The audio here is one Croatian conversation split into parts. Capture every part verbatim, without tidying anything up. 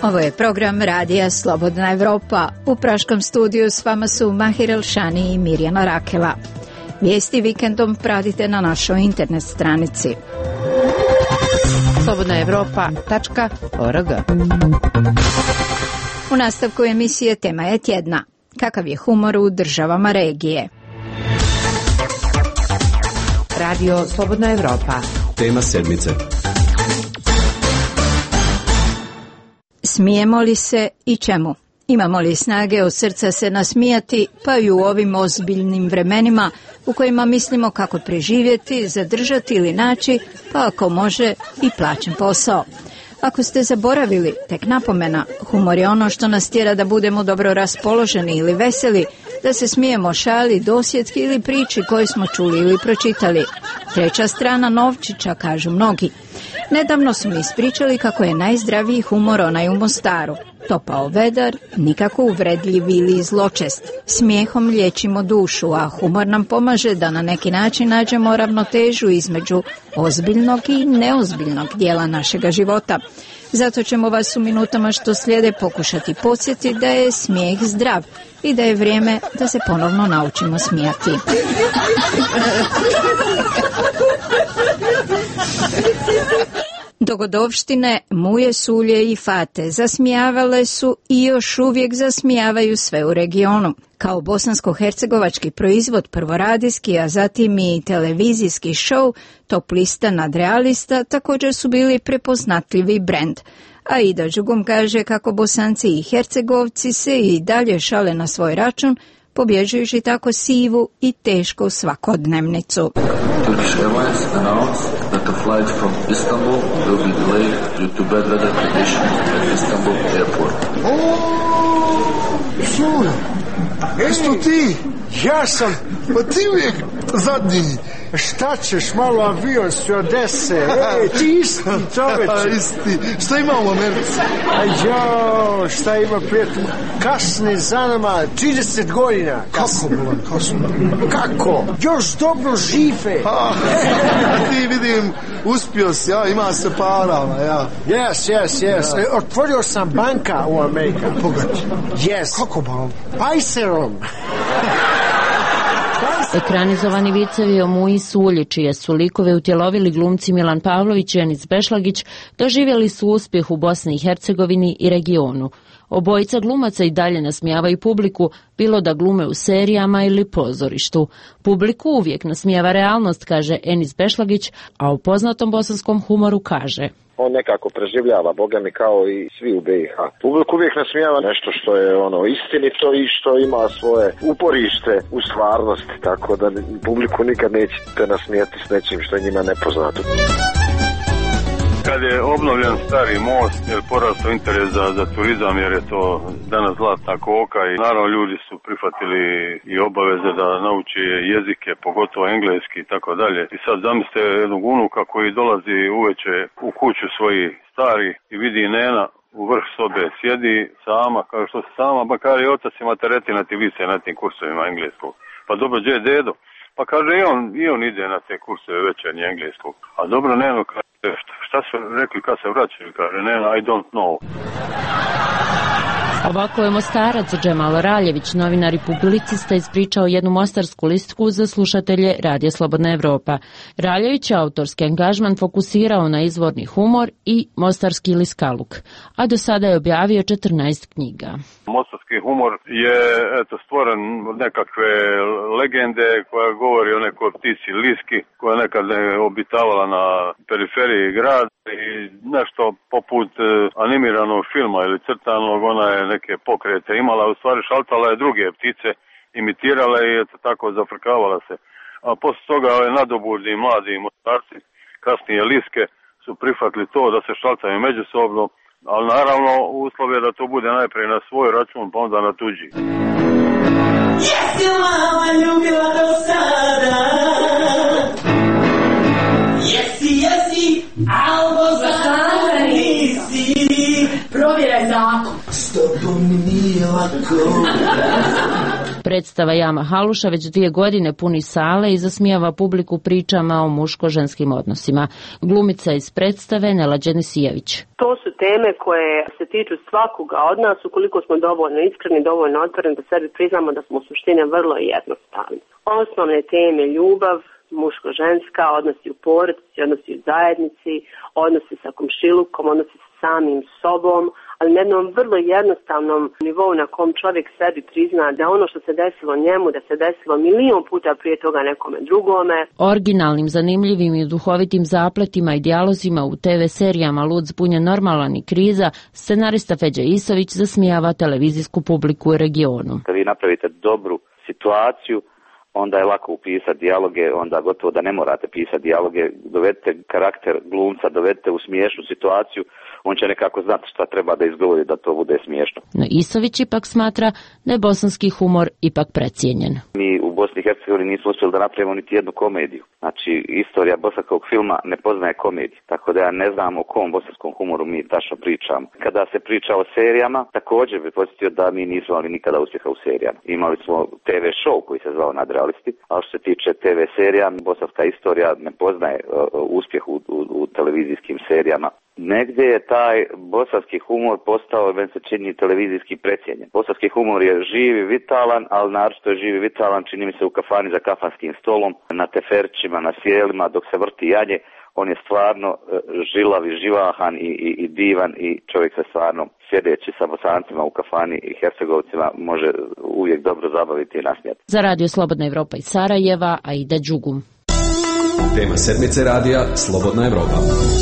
Ovo je program Radija Slobodna Evropa. U praškom studiju s vama su Mahir Elšani i Mirjana Rakela. Vijesti vikendom pratite na našoj internet stranici slobodna evropa tačka org. U nastavku emisije tema je tjedna. Kakav je humor u državama regije? Radio Slobodna Evropa. Tema sedmice. Smijemo li se i čemu? Imamo li snage od srca se nasmijati, pa i u ovim ozbiljnim vremenima u kojima mislimo kako preživjeti, zadržati ili naći, pa ako može i plaćen posao. Ako ste zaboravili, tek napomena, humor je ono što nas tjera da budemo dobro raspoloženi ili veseli, da se smijemo šali, dosjetki ili priči koju smo čuli ili pročitali. Treća strana novčića, kažu mnogi. Nedavno su mi ispričali kako je najzdraviji humor onaj u Mostaru. Topao vedar, nikako uvredljiv ili zločest. Smijehom liječimo dušu, a humor nam pomaže da na neki način nađemo ravnotežu između ozbiljnog i neozbiljnog dijela našega života. Zato ćemo vas u minutama što slijede pokušati podsjetiti da je smijeh zdrav i da je vrijeme da se ponovno naučimo smijati. Dogodovštine, muje, sulje i fate zasmijavale su i još uvijek zasmijavaju sve u regionu. Kao bosansko-hercegovački proizvod prvoradijski, a zatim i televizijski show, Top lista nadrealista također su bili prepoznatljivi brend. A Ida Đugum kaže kako Bosanci i Hercegovci se i dalje šale na svoj račun, pobjeđujući tako sivu i tešku svakodnevnicu. Turkish Airlines announced that the flight from Istanbul will be delayed due to bad weather conditions at Istanbul airport. Oh, Sura, esto ti, ja sam, pa ti uvijek zadnji. Šta ćeš, malo avion sve odese, ej, ti isti čoveče. Isti, šta ima u Americi? A jo, šta ima prijatelj, kasni za nama, trideset godina. Kako, bolan, kasno? Kako? Još dobro žive. A, ti vidim, uspio si, ja, ima se parama, ja. Yes, yes, yes, e, otvorio sam banka u Amerika. Pogledaj. Yes. Kako, bolan? Pajserom. Ekranizovani vicevi o Muji Sulji, čije su likove utjelovili glumci Milan Pavlović i Enis Bešlagić, doživjeli su uspjeh u Bosni i Hercegovini i regionu. Obojica glumaca i dalje nasmijavaju publiku, bilo da glume u serijama ili pozorištu. Publiku uvijek nasmijava realnost, kaže Enis Bešlagić, a u poznatom bosanskom humoru kaže: on nekako preživljava, Boga mi, kao i svi u B i H. Publik uvijek nasmijava nešto što je ono istinito i što ima svoje uporište u stvarnosti, tako da publiku nikad nećete nasmijati s nečim što je njima nepoznato. Kad je obnovljen stari most, je porastao interes za, za turizam, jer je to danas zlatna koka i naravno ljudi su prihvatili i obaveze da nauči jezike, pogotovo engleski i tako dalje. I sad zamislite jednog unuka koji dolazi uveče u kuću svoji stari i vidi nena u vrh sobe sjedi sama, kao što se sama, bakar i otac ima teretina ti vise na tim kursovima engleskog. Pa dobro, gdje je dedo? Pa kaže i on, i on ide na te kursove večernje engleskog. A dobro, neno, kaže, šta su rekli kad se vraćaju? Kaže, neno, I don't know. Ovako je Mostarac Džemal Raljević, novinar i publicista, ispričao jednu mostarsku listku za slušatelje Radija Slobodna Evropa. Raljević je autorski angažman fokusirao na izvorni humor i mostarski liskaluk, a do sada je objavio četrnaest knjiga. Mostarski humor je eto, stvoren od nekakve legende koja govori o nekoj ptici liski koja nekad je obitavala na periferiji grada i nešto poput e, animiranog filma ili crtanog, ona je neke pokrete imala, u stvari šaltala je druge ptice, imitirala i eto tako zafrkavala se. A poslije toga ove nadobudni mladi mostarci, kasnije liske, su prihvatili to da se šaltaju međusobno, ali naravno uslov je da to bude najprije na svoj račun, pa onda na tuđi. Jesi mama ljubila do sada, jesi, jesi, albo sada nisi, provjeraj zakon. S tobom mi nije lako. Predstava Jama Haluša već dvije godine puni sale i zasmijava publiku pričama o muško-ženskim odnosima. Glumica iz predstave Nela Đenisijević. To su teme koje se tiču svakoga od nas ukoliko smo dovoljno iskreni, dovoljno otvoreni da sebi priznamo da smo u suštini vrlo jednostavni. Osnovne teme ljubav, muško-ženska, odnosi u porodici, odnosi u zajednici, odnosi sa komšilukom, odnosi sa samim sobom, ali na jednom vrlo jednostavnom nivou na kom čovjek sebi prizna da ono što se desilo njemu, da se desilo milion puta prije toga nekome drugome. Originalnim, zanimljivim i duhovitim zapletima i dijalozima u te ve serijama Lud, zbunjen, normalan i Kriza, scenarista Feđa Isović zasmijava televizijsku publiku u regionu. Kad vi napravite dobru situaciju, onda je lako upisati dijaloge, onda gotovo da ne morate pisati dijaloge, dovedite karakter glumca, dovedite u smiješnu situaciju, on će nekako znati šta treba da izgovori da to bude smiješno. No Isović ipak smatra da je bosanski humor ipak precijenjen. Mi u Bosni i Hercegovini nismo uspjeli da napravimo niti jednu komediju. Znači, istorija bosanskog filma ne poznaje komediju, tako da ja ne znam o kom bosanskom humoru mi tačno pričamo. Kada se priča o serijama, također bi podsjetio da mi nismo imali nikada uspjeha u serijama. Imali smo te ve show koji se zvao Nadrealisti, a što se tiče te ve serija, bosanska istorija ne poznaje uh, uspjeh u, u, u televizijskim serijama. Negdje je taj bosanski humor postao, meni se čini, televizijski precijenjen. Bosanski humor je živi, vitalan, ali naročito je živi, vitalan, čini mi se u kafani za kafanskim stolom, na teferčima, na sjelima, dok se vrti janje. On je stvarno žilav i živahan i, i, i divan i čovjek se stvarno sjedeći sa Bosancima u kafani i Hercegovcima može uvijek dobro zabaviti i nasmijati. Za Radio Slobodna Evropa iz Sarajeva, Aida Đugum. Tema sedmice radija Slobodna Evropa.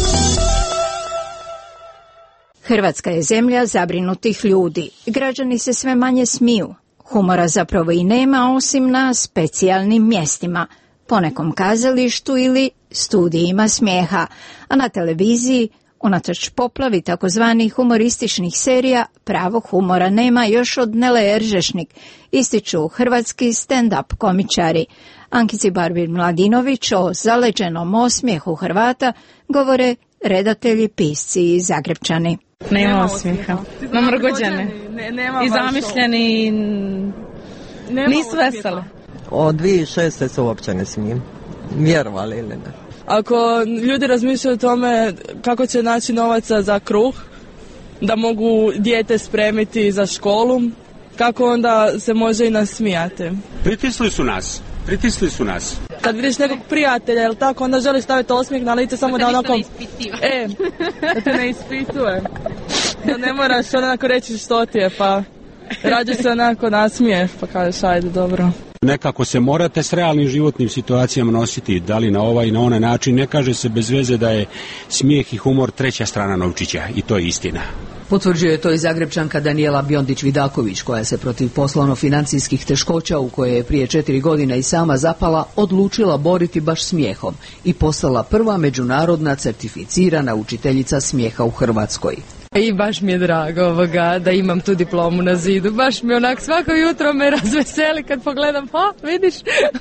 Hrvatska je zemlja zabrinutih ljudi. Građani se sve manje smiju. Humora zapravo i nema osim na specijalnim mjestima, po nekom kazalištu ili studijima smijeha, a na televiziji, unatoč poplavi takozvanih humorističnih serija, pravog humora nema još od Nele Eržešnik, ističu hrvatski stand-up komičari. Ankici Barbir-Mladinović o zaleđenom osmijehu Hrvata govore redatelji, pisci i Zagrepčani. Nema osmijeha. Na mrgođene. I zamišljeni. Nisu vesele. Od dvije tisuće šeste se uopće ne smijem. Vjerovali ili ne. Ako ljudi razmišljaju o tome kako će naći novaca za kruh, da mogu dijete spremiti za školu, kako onda se može i nasmijati. Pritisli su nas. Pritisli su nas. Kad vidiš nekog prijatelja, jel tako, onda želiš staviti osmijeh na lice samo da, da onako... E, da te ne ispituje. Da ne moraš onako reći što ti je, pa rađe se onako nasmiješ, pa kažeš ajde, dobro. Nekako se morate s realnim životnim situacijama nositi, da li na ovaj i na onaj način. Ne kaže se bez veze da je smijeh i humor treća strana novčića i to je istina. Potvrđuje to i Zagrepčanka Danijela Bjondić-Vidaković, koja se protiv poslovno-financijskih teškoća u koje je prije četiri godine i sama zapala, odlučila boriti baš smijehom i postala prva međunarodna certificirana učiteljica smijeha u Hrvatskoj. I baš mi je drago ovoga, da imam tu diplomu na zidu. Baš mi onak svako jutro me razveseli kad pogledam, ha, vidiš?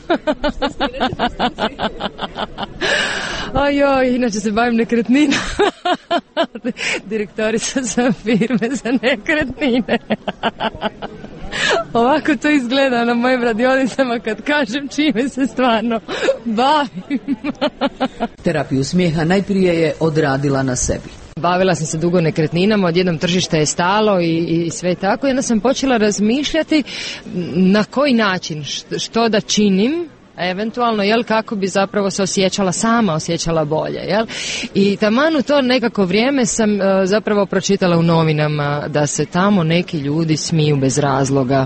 Ajoj, inače se bavim nekretnina. Direktorica sam firme za nekretnine. Ovako to izgleda na mojim radionicama kad kažem čime se stvarno bavim. Terapiju smijeha najprije je odradila na sebi. Bavila sam se dugo nekretninama, odjednom tržište je stalo i, i sve tako. I onda sam počela razmišljati na koji način, što da činim, eventualno, jel, kako bi zapravo se osjećala sama, osjećala bolje, jel? I taman u to nekako vrijeme sam uh, zapravo pročitala u novinama da se tamo neki ljudi smiju bez razloga.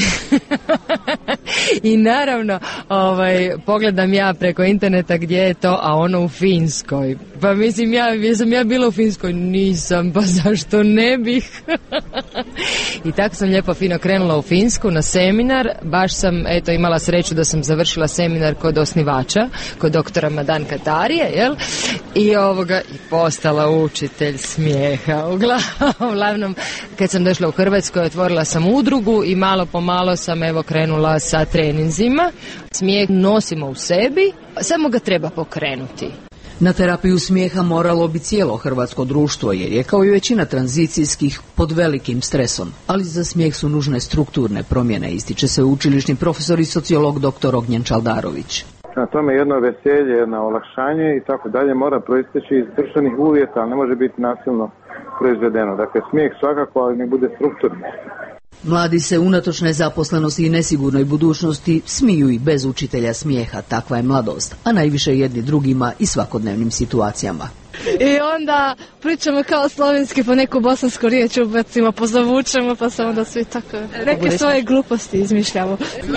I naravno, ovaj, pogledam ja preko interneta gdje je to, a ono u Finskoj. Pa mislim, ja, jesam ja bila u Finskoj? Nisam, pa zašto ne bih? I tako sam lijepo fino krenula u Finsku na seminar. Baš sam, eto, imala sreću da sam završila seminar kod osnivača, kod doktora Madan Katarije, jel? I ovoga, i postala učitelj smijeha. Uglavnom, kad sam došla u Hrvatsku, otvorila sam udrugu i malo po malo sam, evo, krenula sa treninzima. Smijeh nosimo u sebi, samo ga treba pokrenuti. Na terapiju smijeha moralo bi cijelo hrvatsko društvo, jer je kao i većina tranzicijskih pod velikim stresom. Ali za smijeh su nužne strukturne promjene, ističe se učilišni profesor i sociolog dr. Ognjen Čaldarović. Na tome jedno veselje, jedno olakšanje i tako dalje mora proisteći iz društvenih uvjeta, ali ne može biti nasilno proizvedeno. Dakle, smijeh svakako, ali ne bude strukturno. Mladi se unatoč nezaposlenosti i nesigurnoj budućnosti smiju i bez učitelja smijeha, takva je mladost, a najviše jedni drugima i svakodnevnim situacijama. I onda pričamo kao slovenski, pa neku bosansku riječ ubacimo, pozavučemo, pa se onda svi tako neke svoje gluposti izmišljamo.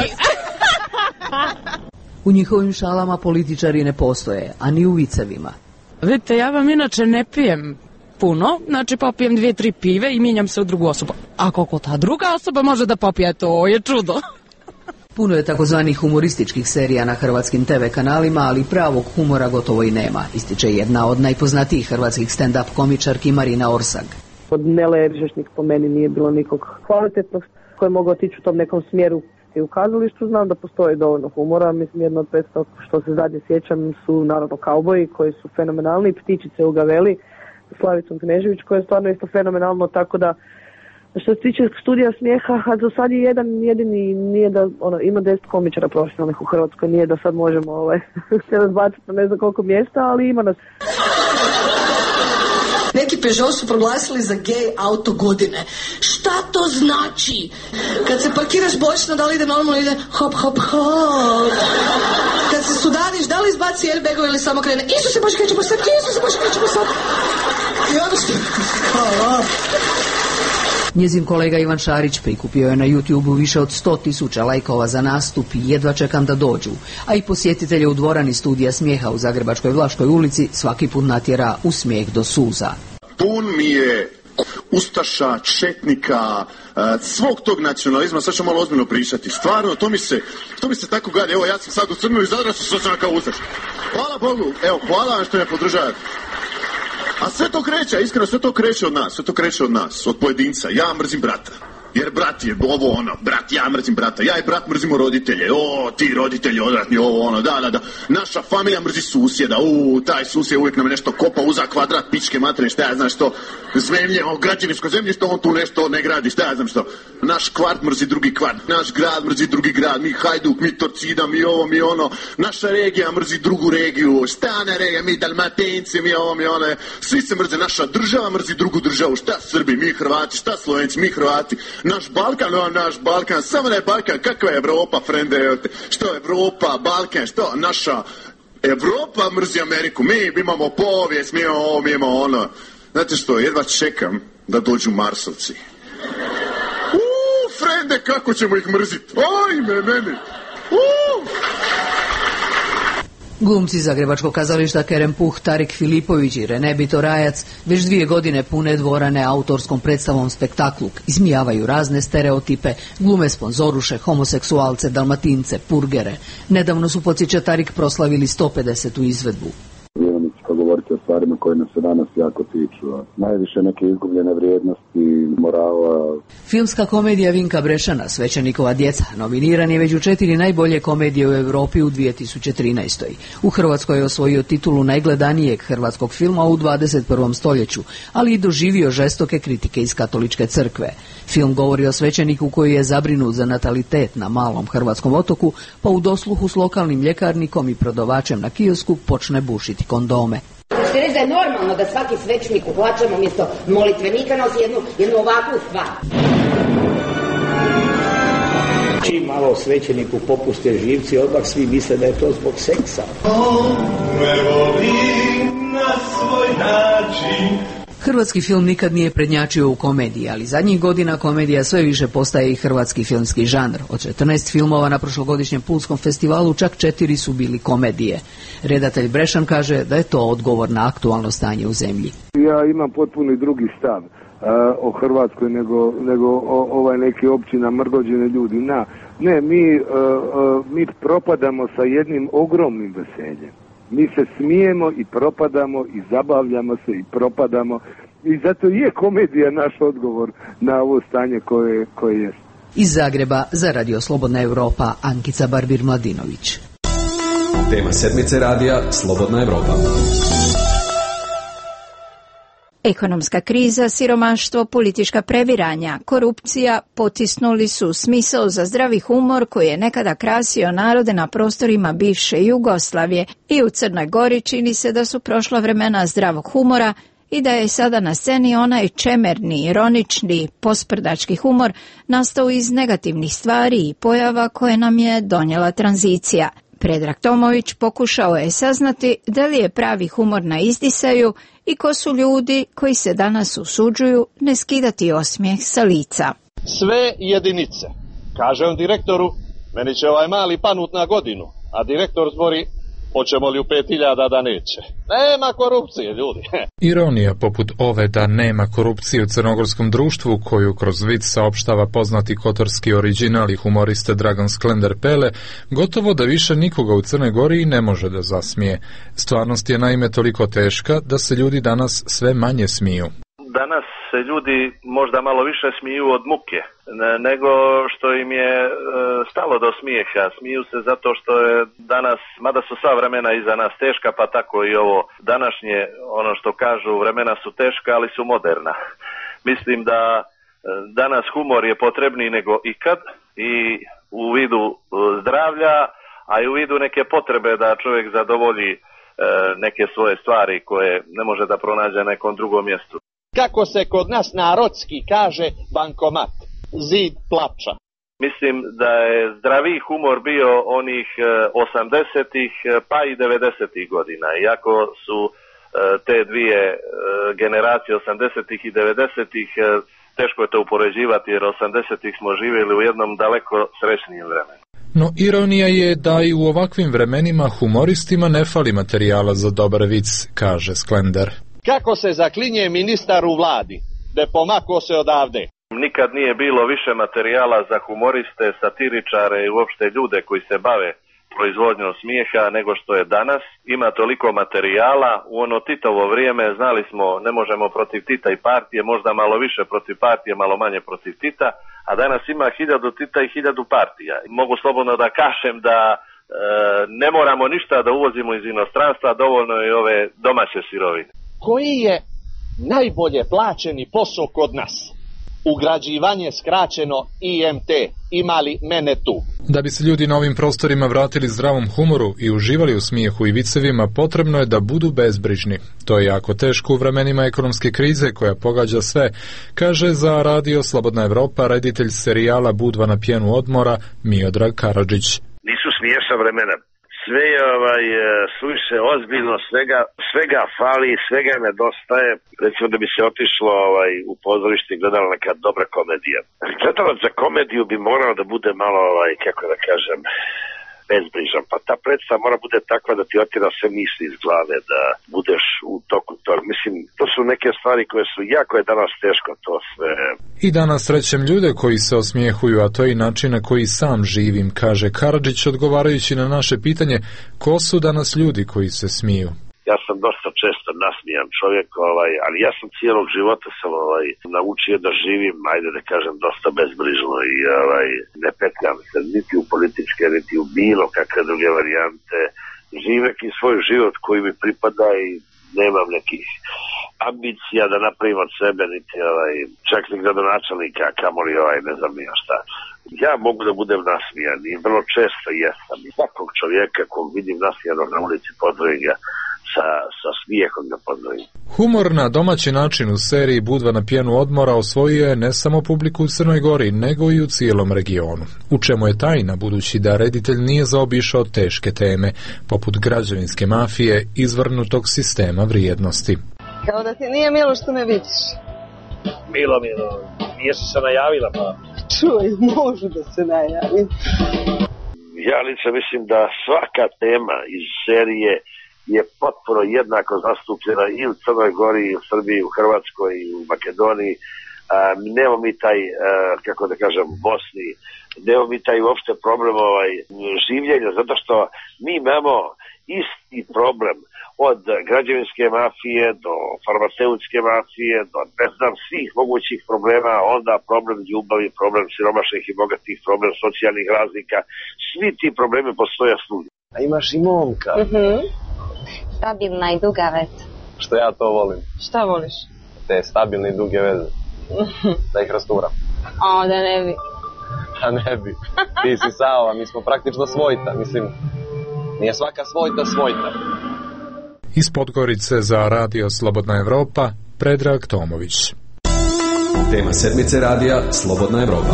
U njihovim šalama političari ne postoje, a ni u vicevima. Vidite, ja vam inače ne pijem puno, znači popijem dvije, tri pive i mijenjam se u drugu osobu. A koliko ta druga osoba može da popije, to je čudo. Puno je takozvanih humorističkih serija na hrvatskim te ve kanalima, ali pravog humora gotovo i nema, ističe jedna od najpoznatijih hrvatskih stand-up komičarki Marina Orsag. Od Nele Eržešnik po meni nije bilo nikog kvalitetnog koji je mogao otići u tom nekom smjeru. I u kazalištu znam da postoji dovoljno humora, mislim jedno od predstava što se zadnje sjećam su naravno Kauboji koji su fenomenalni, Ptičice u Gaveli, Slavicom Knežević koji je stvarno isto fenomenalno, tako da što se tiče studija smijeha, a za sad je jedan jedini, nije da, ono, ima deset komičara profesionalnih u Hrvatskoj, nije da sad možemo ovaj, se razbaciti na ne znam koliko mjesta, ali ima nas. Neki Peugeot su proglasili za gej auto godine. Šta to znači? Kad se parkiraš bočno, da li ide normalno, ide hop, hop, hop. Kad se sudariš, da li izbaci airbagove ili samo krene Isuse Bože, krećemo sad, Isuse Bože, krećemo sad. I onda što... Njezin kolega Ivan Šarić prikupio je na YouTubeu više od sto tisuća lajkova za nastup i jedva čekam da dođu. A i posjetitelje u dvorani studija smijeha u Zagrebačkoj Vlaškoj ulici svaki put natjera u smijeh do suza. Pun mi je ustaša, četnika, svog tog nacionalizma, sad ću malo ozbiljno pričati. Stvarno, to mi se, to mi se tako gadi. Evo, ja sam sad u Crnu i Zadra su sam kao ustaš. Hvala Bogu, evo, hvala vam što me podržavate. A sve to kreće, iskreno, sve to kreće od nas, sve to kreće od nas, od pojedinca. Ja mrzim brata. Jer brat je ovo ono, brat, ja mrzim brata, ja i brat mrzimo roditelje, o, ti roditelji odvratni, ovo ono, da, da, da. Naša familija mrzi susjeda, u, taj susjed uvijek nam nešto kopa, uza kvadrat, pičke materine, šta ja znam što, zemlje, o, građevinsko zemljište, on tu nešto ne gradi, šta ja znam što. Naš kvart mrzi drugi kvart, naš grad mrzi drugi grad, mi Hajduk, mi Torcida, mi ovo, mi ono, naša regija mrzi drugu regiju, šta ne regija, mi Dalmatinci, mi ovo, mi ono, svi se mrze, naša država mrzi drugu državu, šta Srbi, mi Hrvati, šta Slovenci, mi Hrvati. Naš Balkan, o, naš Balkan, samo ne Balkan, kakva je Evropa, frende, što je Evropa, Balkan, što naša Evropa mrzi Ameriku, mi imamo povijest, mi imamo ovo, mi imamo ono. Znate što, jedva čekam da dođu Marsovci. Uuu, frende, kako ćemo ih mrziti, ojme, meni, uuu. Glumci Zagrebačkog kazališta Kerem Puh, Tarik Filipović i Rene Bitorajac već dvije godine pune dvorane autorskom predstavom Spektakluk, izmijavaju razne stereotipe, glume sponzoruše, homoseksualce, dalmatince, purgere. Nedavno su, podsjeća Tarik, proslavili sto pedesetu izvedbu. Govoriti o stvarima koje nas se danas jako tiču. Najviše neke izgubljene vrijednosti, morala. Filmska komedija Vinka Brešana, Svećenikova djeca, nominiran je među četiri najbolje komedije u Europi u dvije tisuće trinaestoj. U Hrvatskoj je osvojio titulu najgledanijeg hrvatskog filma u dvadeset prvom stoljeću, ali i doživio žestoke kritike iz katoličke crkve. Film govori o svećeniku koji je zabrinut za natalitet na malom hrvatskom otoku, pa u dosluhu s lokalnim ljekarnikom i prodavačem na kiosku počne bušiti kondome. Hoćete reći da je normalno da svaki svećenik u hlačama umjesto molitvenika nosi jednu, jednu ovakvu stvar? Čim malo svećeniku popuste živci, odmah svi misle da je to zbog seksa. On me voli na svoj način. Hrvatski film nikad nije prednjačio u komediji, ali zadnjih godina komedija sve više postaje i hrvatski filmski žanr. Od četrnaest filmova na prošlogodišnjem Pulskom festivalu čak četiri su bili komedije. Redatelj Brešan kaže da je to odgovor na aktualno stanje u zemlji. Ja imam potpuno i drugi stav uh, o Hrvatskoj nego, nego o, ovaj neki općina mrgođene ljudi. Na, ne, mi, uh, uh, mi propadamo sa jednim ogromnim veseljem. Mi se smijemo i propadamo i zabavljamo se i propadamo i zato je komedija naš odgovor na ovo stanje koje, koje je. Iz Zagreba za Radio Slobodna Europa, Ankica Barbir Mladinović. Tema sedmice radija Slobodna Evropa. Ekonomska kriza, siromaštvo, politička previranja, korupcija potisnuli su smisao za zdravi humor koji je nekada krasio narode na prostorima bivše Jugoslavije i u Crnoj Gori čini se da su prošla vremena zdravog humora i da je sada na sceni onaj čemerni, ironični, posprdački humor nastao iz negativnih stvari i pojava koje nam je donijela tranzicija. Predrag Tomović pokušao je saznati da li je pravi humor na izdisaju i ko su ljudi koji se danas usuđuju ne skidati osmijeh sa lica. Sve jedinice. Kaže on direktoru, meni će ovaj mali panut na godinu, a direktor zbori, hoćemo li u pet hiljada da neće. Nema korupcije, ljudi. Ironija poput ove da nema korupcije u crnogorskom društvu, koju kroz vic saopštava poznati kotorski original i humoriste Dragan Sklender Pele, gotovo da više nikoga u Crnoj Gori ne može da zasmije. Stvarnost je naime toliko teška da se ljudi danas sve manje smiju. Danas se ljudi možda malo više smiju od muke nego što im je e, stalo do smijeha. Smiju se zato što je danas, mada su sva vremena iza nas teška, pa tako i ovo današnje, ono što kažu, vremena su teška, ali su moderna. Mislim da e, danas humor je potrebniji nego ikad i u vidu e, zdravlja, a i u vidu neke potrebe da čovjek zadovolji e, neke svoje stvari koje ne može da pronađe na nekom drugom mjestu. Kako se kod nas narodski kaže bankomat, zid plača. Mislim da je zdraviji humor bio onih osamdesetih pa i devedesetih godina. Iako su te dvije generacije osamdesetih i devedesetih, teško je to upoređivati jer osamdesetih smo živjeli u jednom daleko srećnijem vremenu. No ironija je da i u ovakvim vremenima humoristima ne fali materijala za dobar vic, kaže Sklender. Kako se zaklinje ministar u vladi, da pomako se odavde. Nikad nije bilo više materijala za humoriste, satiričare i uopšte ljude koji se bave proizvodnjom smijeha nego što je danas. Ima toliko materijala. U ono Titovo vrijeme znali smo ne možemo protiv Tita i partije, možda malo više protiv partije, malo manje protiv Tita, a danas ima hiljadu Tita i hiljadu partija. Mogu slobodno da kažem da e, ne moramo ništa da uvozimo iz inostranstva, dovoljno je ove domaće sirovine. Koji je najbolje plaćeni posao kod nas? Ugrađivanje skraćeno I M T. Imali mene tu. Da bi se ljudi na ovim prostorima vratili zdravom humoru i uživali u smijehu i vicevima, potrebno je da budu bezbrižni. To je jako teško u vremenima ekonomske krize koja pogađa sve, kaže za radio Slobodna Evropa reditelj serijala Budva na pjenu odmora Miodrag Karadžić. Nisu smiješna vremena. Sve je ovaj, suviše ozbiljno, svega, svega fali, svega nedostaje. Recimo da bi se otišlo ovaj, u pozorište i gledala neka dobra komedija. Gledalac za komediju bi morao da bude malo, ovaj, kako da kažem, bezbrižan. Pa ta predstava mora bude takva da ti otira sve misli iz glave, da budeš u toku toga. Mislim, to su neke stvari koje su, jako je danas teško to sve. I danas srećem ljude koji se osmijehuju, a to je i način na koji sam živim, kaže Karadžić odgovarajući na naše pitanje ko su danas ljudi koji se smiju. Ja sam dosta često nasmijan čovjek, ovaj, ali ja sam cijelog života sam ovaj, naučio da živim, ajde da kažem, dosta bezbrižno i ovaj, ne petljam se niti u političke, niti u bilo kakve druge varijante. Živek i svoj život koji mi pripada i nemam nekih ambicija da napravim od sebe, niti ovaj, čak ni gradonačelnika, kamoli ovaj, ne znam nija šta. Ja mogu da budem nasmijan i vrlo često jesam. I svakog čovjeka kog vidim nasmijanog na ulici pozdravim ga sa, sa smijehom da pozdravim. Humor na domaći način u seriji Budva na pjenu odmora osvojio je ne samo publiku u Crnoj Gori, nego i u cijelom regionu. U čemu je tajna, budući da reditelj nije zaobišao teške teme, poput građevinske mafije, izvrnutog sistema vrijednosti. Kao da ti nije milo što me vidiš. Milo, milo, nije si se najavila pa... Čuj, može da se najavi. Ja lično mislim da svaka tema iz serije je potpuno jednako zastupljena i u Crnoj Gori, i u Srbiji, i u Hrvatskoj, i u Makedoniji. Um, nemamo mi taj, uh, kako da kažem, u Bosni, nemamo mi taj uopšte problem ovaj, življenja, zato što mi imamo isti problem od građevinske mafije do farmaceutske mafije, do ne znam svih mogućih problema, onda problem ljubavi, problem siromašnih i bogatih, problem socijalnih razlika. Svi ti problemi postoje svugdje. A imaš i momka. Mhm. Stabilna i duga veza. Što ja to volim. Šta voliš? Te stabilne i duge veze. Da ih rasturam. O, da ne bi. Da ne bi. Ti si Sava, mi smo praktično svojta. Mislim, nije svaka svojta svojta. Iz Podgorice za Radio Slobodna Evropa, Predrag Tomović. Tema sedmice radija Slobodna Evropa.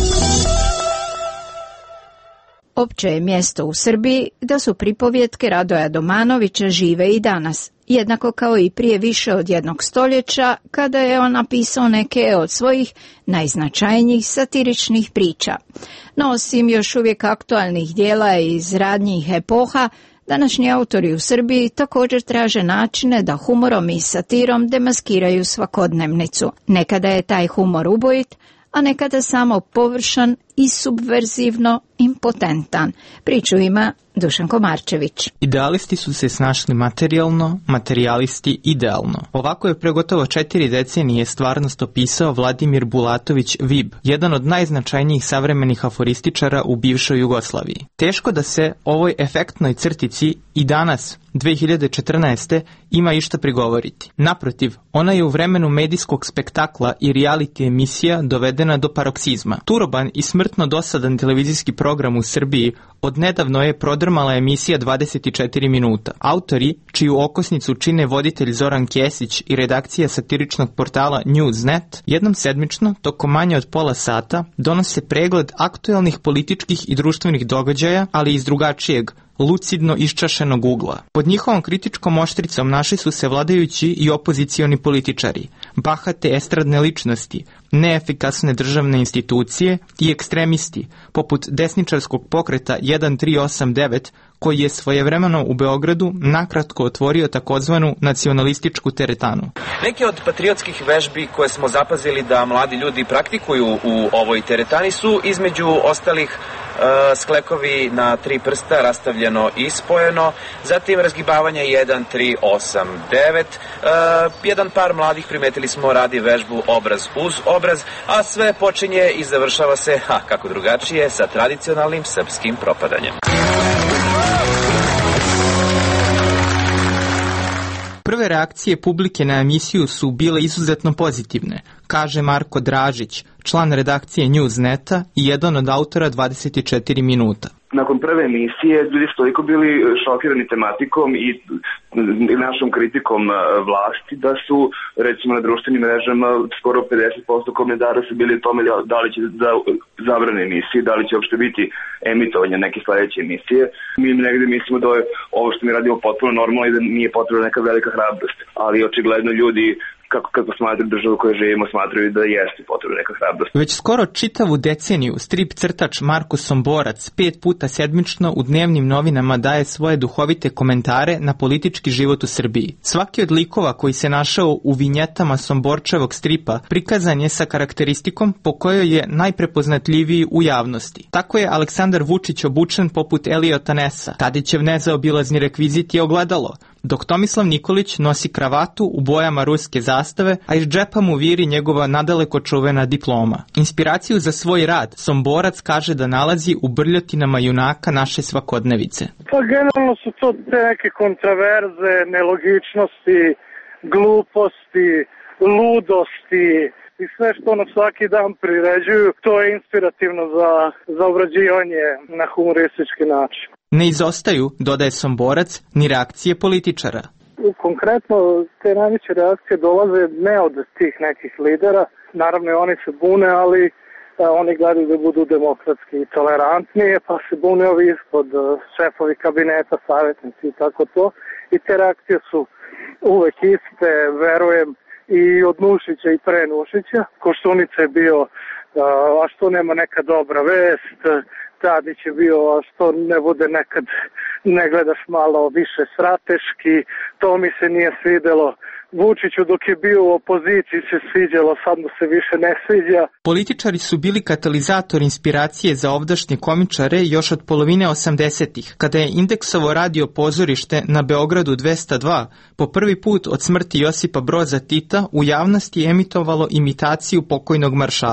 Opće je mjesto u Srbiji da su pripovjetke Radoja Domanovića žive i danas, jednako kao i prije više od jednog stoljeća, kada je on napisao neke od svojih najznačajnijih satiričnih priča. No, osim još uvijek aktualnih dijela iz radnjih epoha, današnji autori u Srbiji također traže načine da humorom i satirom demaskiraju svakodnevnicu. Nekada je taj humor ubojit, a nekada samo površan i subverzivno impotentan. Priču ima Dušan Komarčević. Idealisti su se snašli materijalno, materijalisti idealno. Ovako je pre gotovo četiri decenije stvarnost opisao Vladimir Bulatović Vib, jedan od najznačajnijih savremenih aforističara u bivšoj Jugoslaviji. Teško da se ovoj efektnoj crtici i danas, dve hiljade četrnaeste. ima išta prigovoriti. Naprotiv, ona je u vremenu medijskog spektakla i reality emisija dovedena do paroksizma. Turoban i smrtno dosadan televizijski program u Srbiji odnedavno je prodrmala emisija dvadeset četiri minuta. Autori, čiju okosnicu čine voditelj Zoran Kesić i redakcija satiričnog portala Newsnet, jednom sedmično, tokom manje od pola sata, donose pregled aktuelnih političkih i društvenih događaja, ali iz drugačijeg, lucidno iščašenog ugla. Pod njihovom kritičkom oštricom našli su se vladajući i opozicioni političari, bahate estradne ličnosti, neefikasne državne institucije i ekstremisti, poput desničarskog pokreta jedan tri osam devet, koji je svojevremeno u Beogradu nakratko otvorio takozvanu nacionalističku teretanu. Neke od patriotskih vežbi koje smo zapazili da mladi ljudi praktikuju u ovoj teretani su između ostalih uh, sklekovi na tri prsta rastavljeno i spojeno, zatim razgibavanje jedan tri osam devet, uh, jedan par mladih primetili smo radi vežbu obraz uz obraz, a sve počinje i završava se, ha, kako drugačije, sa tradicionalnim srpskim propadanjem. Prve reakcije publike na emisiju su bile izuzetno pozitivne, kaže Marko Dražić, član redakcije Newsneta i jedan od autora dvadeset četiri minuta. Nakon prve emisije ljudi su toliko bili šokirani tematikom i našom kritikom vlasti da su, recimo, na društvenim mrežama skoro pedeset posto komentara su bili o tome da li će za, zabrane emisije, da li će uopšte biti emitovanje neke sledeće emisije. Mi negde mislimo da je ovo što mi radimo potpuno normalno i da nije potrebna neka velika hrabrost, ali očigledno ljudi kako, kako smatraju državu koju živimo, smatraju da jeste potrebna neka hrabrost. Već skoro čitavu deceniju strip crtač Marko Somborac pet puta sedmično u dnevnim novinama daje svoje duhovite komentare na politički život u Srbiji. Svaki od likova koji se našao u vinjetama Somborčevog stripa prikazan je sa karakteristikom po kojoj je najprepoznatljiviji u javnosti. Tako je Aleksandar Vučić obučen poput Eliota Nessa, Tadićev nezaobilazni rekvizit je ogledalo, dok Tomislav Nikolić nosi kravatu u bojama ruske zastave, a iz džepa mu viri njegova nadaleko čuvena diploma. Inspiraciju za svoj rad Somborac kaže da nalazi u brljotinama junaka naše svakodnevice. Pa generalno su to te neke kontraverze, nelogičnosti, gluposti, ludosti i sve što nam svaki dan priređuju, to je inspirativno za, za obrađivanje na humoristički način. Ne izostaju, dodaje Somborac, ni reakcije političara. Konkretno, te najveće reakcije dolaze ne od tih nekih lidera. Naravno, oni se bune, ali a, oni gledaju da budu demokratski i tolerantnije, pa se bune ovi ispod šefovi kabineta, savjetnici i tako to. I te reakcije su uvek iste, verujem, i od Nušića i pre Nušića. Koštunica je bio, a, a što nema neka dobra vest, Tadić je bio, a što ne bude nekad, ne gledaš malo više strateški, to mi se nije svidelo. Vučiću dok je bio u opoziciji se sviđalo, sad mu se više ne sviđa. Političari su bili katalizator inspiracije za ovdašnje komičare još od polovine osamdesetih, kada je Indeksovo radio pozorište na Beogradu dvesta dva po prvi put od smrti Josipa Broza Tita u javnosti emitovalo imitaciju pokojnog maršala.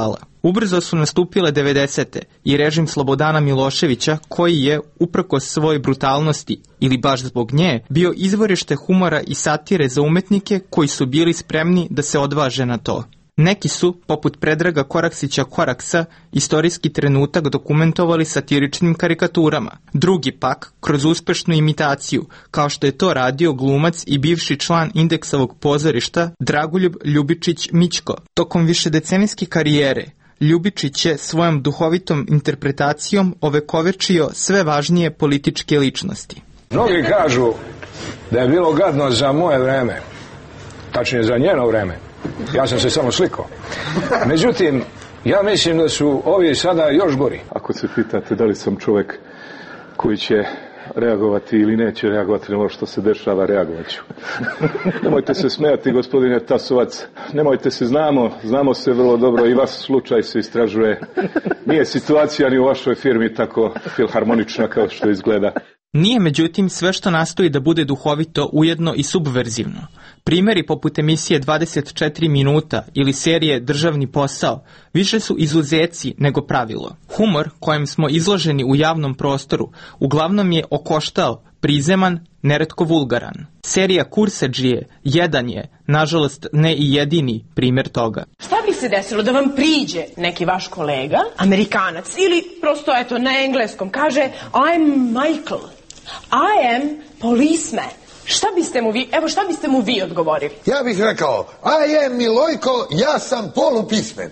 Ubrzo su nastupile devedesete i režim Slobodana Miloševića, koji je, uprkos svojoj brutalnosti ili baš zbog nje, bio izvorište humora i satire za umetnike koji su bili spremni da se odvaže na to. Neki su, poput Predraga Koraksića Koraksa, istorijski trenutak dokumentovali satiričnim karikaturama. Drugi pak, kroz uspešnu imitaciju, kao što je to radio glumac i bivši član Indeksovog pozorišta Dragoljub Ljubičić Mićko. Tokom višedecenijske karijere, Ljubičić je svojom duhovitom interpretacijom ovekovečio sve važnije političke ličnosti. Mnogi kažu da je bilo gadno za moje vreme, tačnije za njeno vreme. Ja sam se samo slikao. Međutim, ja mislim da su ovi sada još gori. Ako se pitate da li sam čovjek koji će reagovati ili neće reagovati na ovo što se dešava, reagovat ću. Nemojte se smijati, gospodine Tasovac. Nemojte se, znamo, znamo se vrlo dobro i vas slučaj se istražuje. Nije situacija ni u vašoj firmi tako filharmonična kao što izgleda. Nije, međutim, sve što nastoji da bude duhovito ujedno i subverzivno. Primjeri poput emisije dvadeset četiri minuta ili serije Državni posao više su izuzeci nego pravilo. Humor kojem smo izloženi u javnom prostoru uglavnom je okoštao, prizeman, neretko vulgaran. Serija Kursadžije jedan je, nažalost ne i jedini primjer toga. Šta bi se desilo da vam priđe neki vaš kolega, Amerikanac, ili prosto eto na engleskom kaže I'm Michael, I am policeman. Šta biste mu vi, evo šta biste mu vi odgovorili? Ja bih rekao, I am Milojko, ja sam polupismen.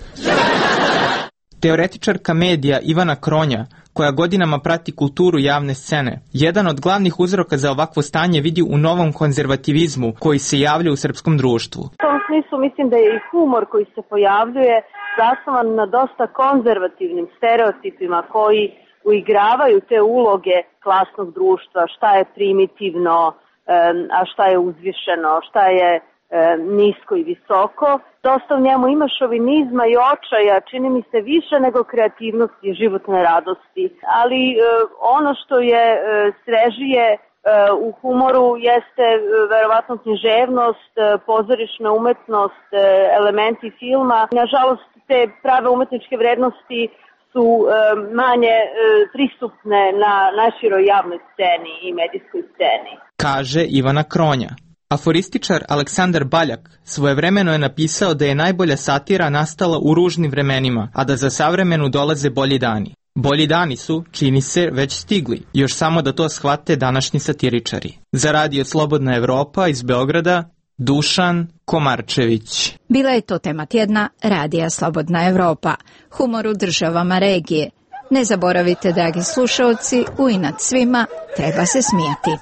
Teoretičarka medija Ivana Kronja, koja godinama prati kulturu javne scene, jedan od glavnih uzroka za ovakvo stanje vidi u novom konzervativizmu koji se javlja u srpskom društvu. U tom smislu mislim da je i humor koji se pojavljuje zasnovan na dosta konzervativnim stereotipima koji uigravaju te uloge klasnog društva, šta je primitivno, a šta je uzvišeno, šta je e, nisko i visoko. Dosta u njemu ima šovinizma i očaja, čini mi se više nego kreativnosti i životne radosti. Ali e, ono što je e, srežije e, u humoru jeste e, verovatno književnost, e, pozorišna umetnost, e, elementi filma. Nažalost, te prave umetničke vrednosti su e, manje e, pristupne na naširoj javnoj sceni i medijskoj sceni. Kaže Ivana Kronja. Aforističar Aleksandar Baljak svojevremeno je napisao da je najbolja satira nastala u ružnim vremenima, a da za savremenu dolaze bolji dani. Bolji dani su, čini se, već stigli, još samo da to shvate današnji satiričari. Za Radio Slobodna Evropa iz Beograda, Dušan Komarčević. Bila je to tema tjedna Radija Slobodna Evropa, humor u državama regije. Ne zaboravite, dragi slušalci, u inat svima treba se smijati.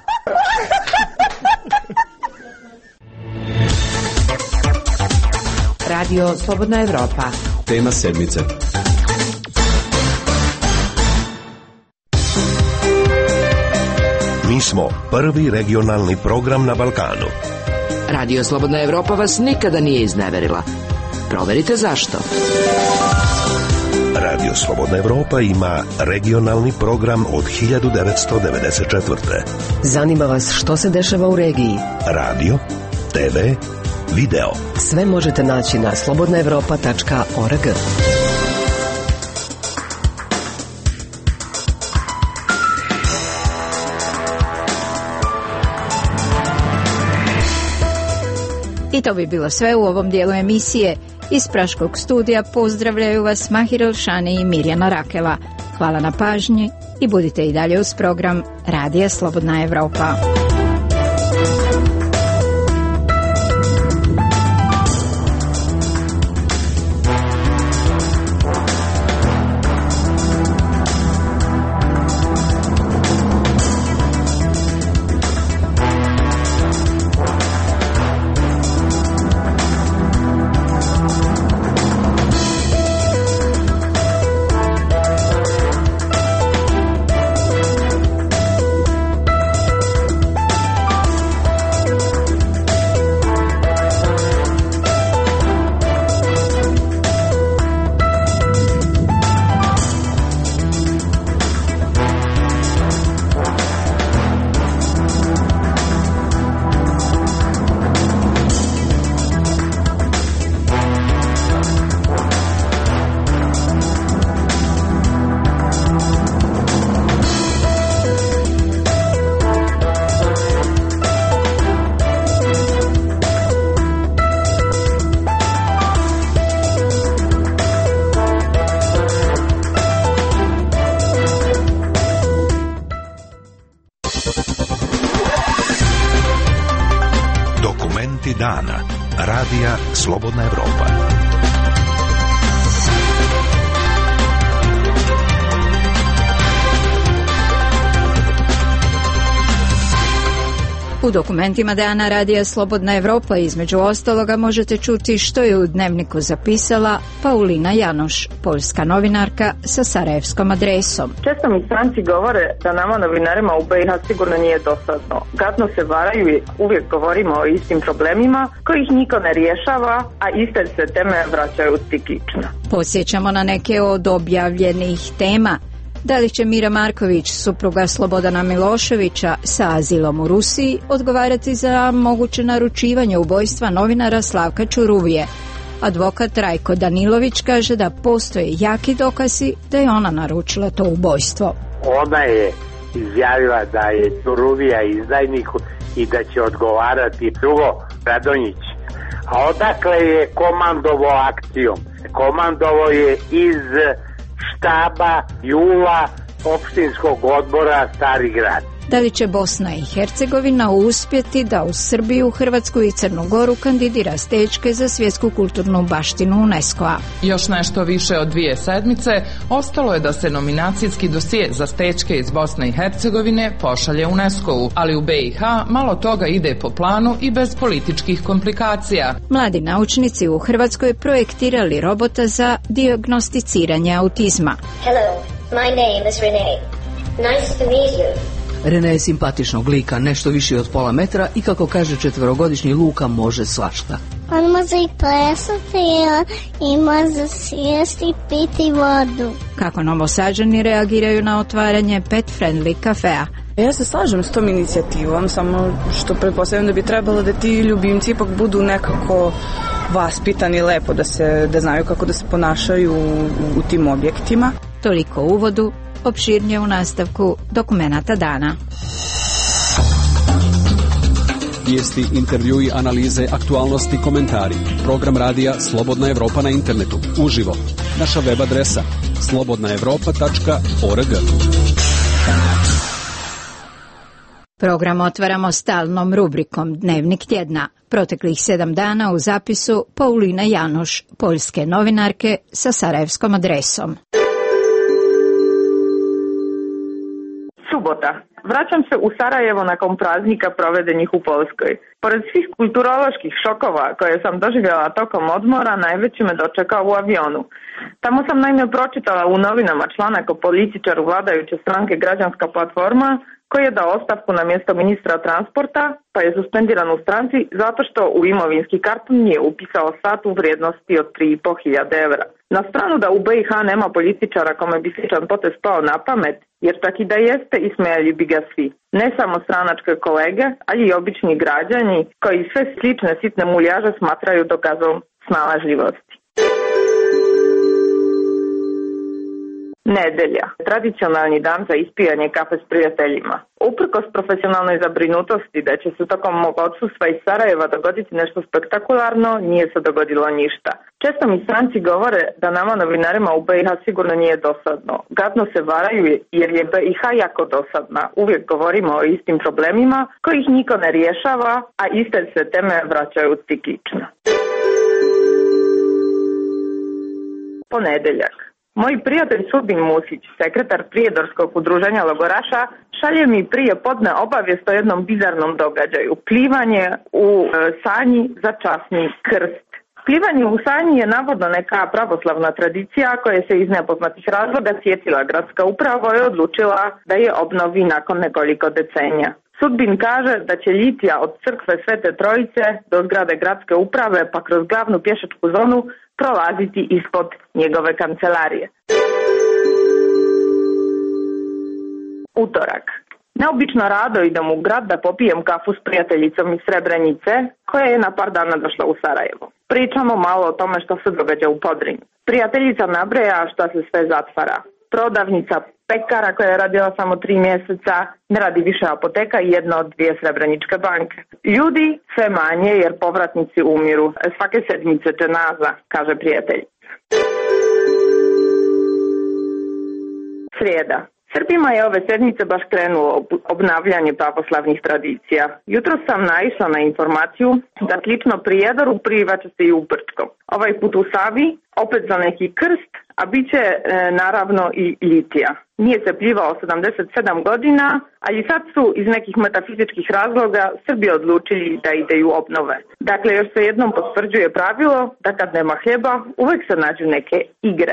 Radio Slobodna Evropa. Tema sedmice. Mi smo prvi regionalni program na Balkanu. Radio Slobodna Evropa vas nikada nije izneverila. Proverite zašto. Radio Slobodna Evropa ima regionalni program od hiljadu devetsto devedeset četvrte. Zanima vas što se dešava u regiji? Radio, te ve, video. Sve možete naći na slobodna evropa tačka org. I to bi bilo sve u ovom dijelu emisije. Iz Praškog studija pozdravljaju vas Mahir Elšani i Mirjana Rakela. Hvala na pažnji i budite i dalje uz program Radija Slobodna Evropa. Dokumenti dana. Radija Slobodna Evropa. U dokumentima dana Radija Slobodna Evropa između ostaloga možete čuti što je u dnevniku zapisala Paulina Janoš, poljska novinarka sa sarajevskom adresom. Često mi stranci govore da nama novinarima u B i H sigurno nije dosadno. Gadno se varaju i uvijek govorimo o istim problemima kojih niko ne rješava, a iste se teme vraćaju stikično. Podsjećamo na neke od objavljenih tema. Da li će Mira Marković, supruga Slobodana Miloševića sa azilom u Rusiji, odgovarati za moguće naručivanje ubojstva novinara Slavka Ćuruvije? Advokat Rajko Danilović kaže da postoje jaki dokazi da je ona naručila to ubojstvo. Ona je izjavila da je Ćuruvija izdajnik i da će odgovarati. Drugo, Radonjić, a odakle je komandovo akcijom? Komandovo je iz štaba Jula opštinskog odbora Stari Grad. Da li će Bosna i Hercegovina uspjeti da u Srbiju, Hrvatsku i Crnu Goru kandidira stečke za svjetsku kulturnu baštinu UNESCO-a? Još nešto više od dvije sedmice ostalo je da se nominacijski dosije za stečke iz Bosne i Hercegovine pošalje UNESCO-u, ali u B i H malo toga ide po planu i bez političkih komplikacija. Mladi naučnici u Hrvatskoj projektirali robota za dijagnosticiranje autizma. Hello, my name is Renee. Nice to meet you. Rene je simpatičnog lika, nešto viši od pola metra i kako kaže četverogodišnji Luka može svašta. On može i plesati i može sjesti i piti vodu. Kako Novosađani reagiraju na otvaranje pet friendly kafea? Ja se slažem s tom inicijativom, samo što pretpostavljam da bi trebalo da ti ljubimci ipak budu nekako vaspitani i lepo, da, se, da znaju kako da se ponašaju u, u tim objektima. Toliko u uvodu. Opširnije u nastavku dokumenata dana. Vijesti, intervjui, analize, aktualnosti, komentari. Program radija Slobodna Evropa na internetu. Uživo. Naša web adresa slobodna evropa tačka org. Program otvaramo stalnom rubrikom Dnevnik tjedna. Proteklih sedam dana u zapisu Paulina Janoš, poljske novinarke sa sarajevskom adresom. Subota. Vraćam se u Sarajevo nakon praznika provedenih u Poljskoj. Pored svih kulturoloških šokova koje sam doživjela tokom odmora, najveći me dočekao u avionu. Tamo sam naime pročitala u novinama članak o političaru vladajuće stranke Građanska platforma, koji je dao ostavku na mjesto ministra transporta, pa je suspendiran u stranci zato što u imovinski karton nije upisao sat u vrijednosti od tri i po hiljade evra. Na stranu da u B i H nema političara kome bi sličan potez pao na pamet, jer čak i da jeste ismejali bi ga svi. Ne samo stranačke kolege, ali i obični građani koji sve slične sitne muljaže smatraju dokazom snalažljivosti. Nedelja. Tradicionalni dan za ispijanje kafe s prijateljima. Uprkos profesionalnoj zabrinutosti da će se tokom mog odsustva iz Sarajeva dogoditi nešto spektakularno, nije se dogodilo ništa. Često mi stranci govore da nama novinarima u B i H sigurno nije dosadno. Gadno se varaju jer je B i H jako dosadna. Uvijek govorimo o istim problemima kojih niko ne rješava, a iste se teme vraćaju stikično. Ponedeljak. Moj prijatelj Subin Musić, sekretar Prijedorskog udruženja logoraša, šalje mi prije podne obavijest o jednom bizarnom događaju. Plivanje u e, Sanji za časni krst. Plivanje u Sanji je navodno neka pravoslavna tradicija koja se iz nepoznatih razloga sjetila gradska uprava i odlučila da je obnovi nakon nekoliko decenija. Sudbin kaže da će litija od crkve Svete Trojice do zgrade gradske uprave pa kroz glavnu pješačku zonu prolaziti ispod njegove kancelarije. Utorak. Neobično rado idem u grad da popijem kafu s prijateljicom iz Srebrenice, koja je na par dana došla u Sarajevo. Pričamo malo o tome što se događa u Podrinju. Prijateljica nabreja šta se sve zatvara. Prodavnica pekara koja je radila samo tri mjeseca, ne radi više apoteka i jedna od dvije srebreničke banke. Ljudi sve manje jer povratnici umiru. Svake sedmice dženaza, kaže prijatelj. Srijeda. Srbima je ove sedmice baš krenulo obnavljanje pravoslavnih tradicija. Jutro sam naišla na informaciju da slično Prijedoru privaća se i u Brčkom. Ovaj put u Savi, opet za neki krst, a bit će e, naravno i litija. Nije se plivao sedamdeset sedam godina, ali sad su iz nekih metafizičkih razloga Srbi odlučili da ideju obnove. Dakle, još se jednom potvrđuje pravilo da kad nema hljeba, uvek se nađu neke igre.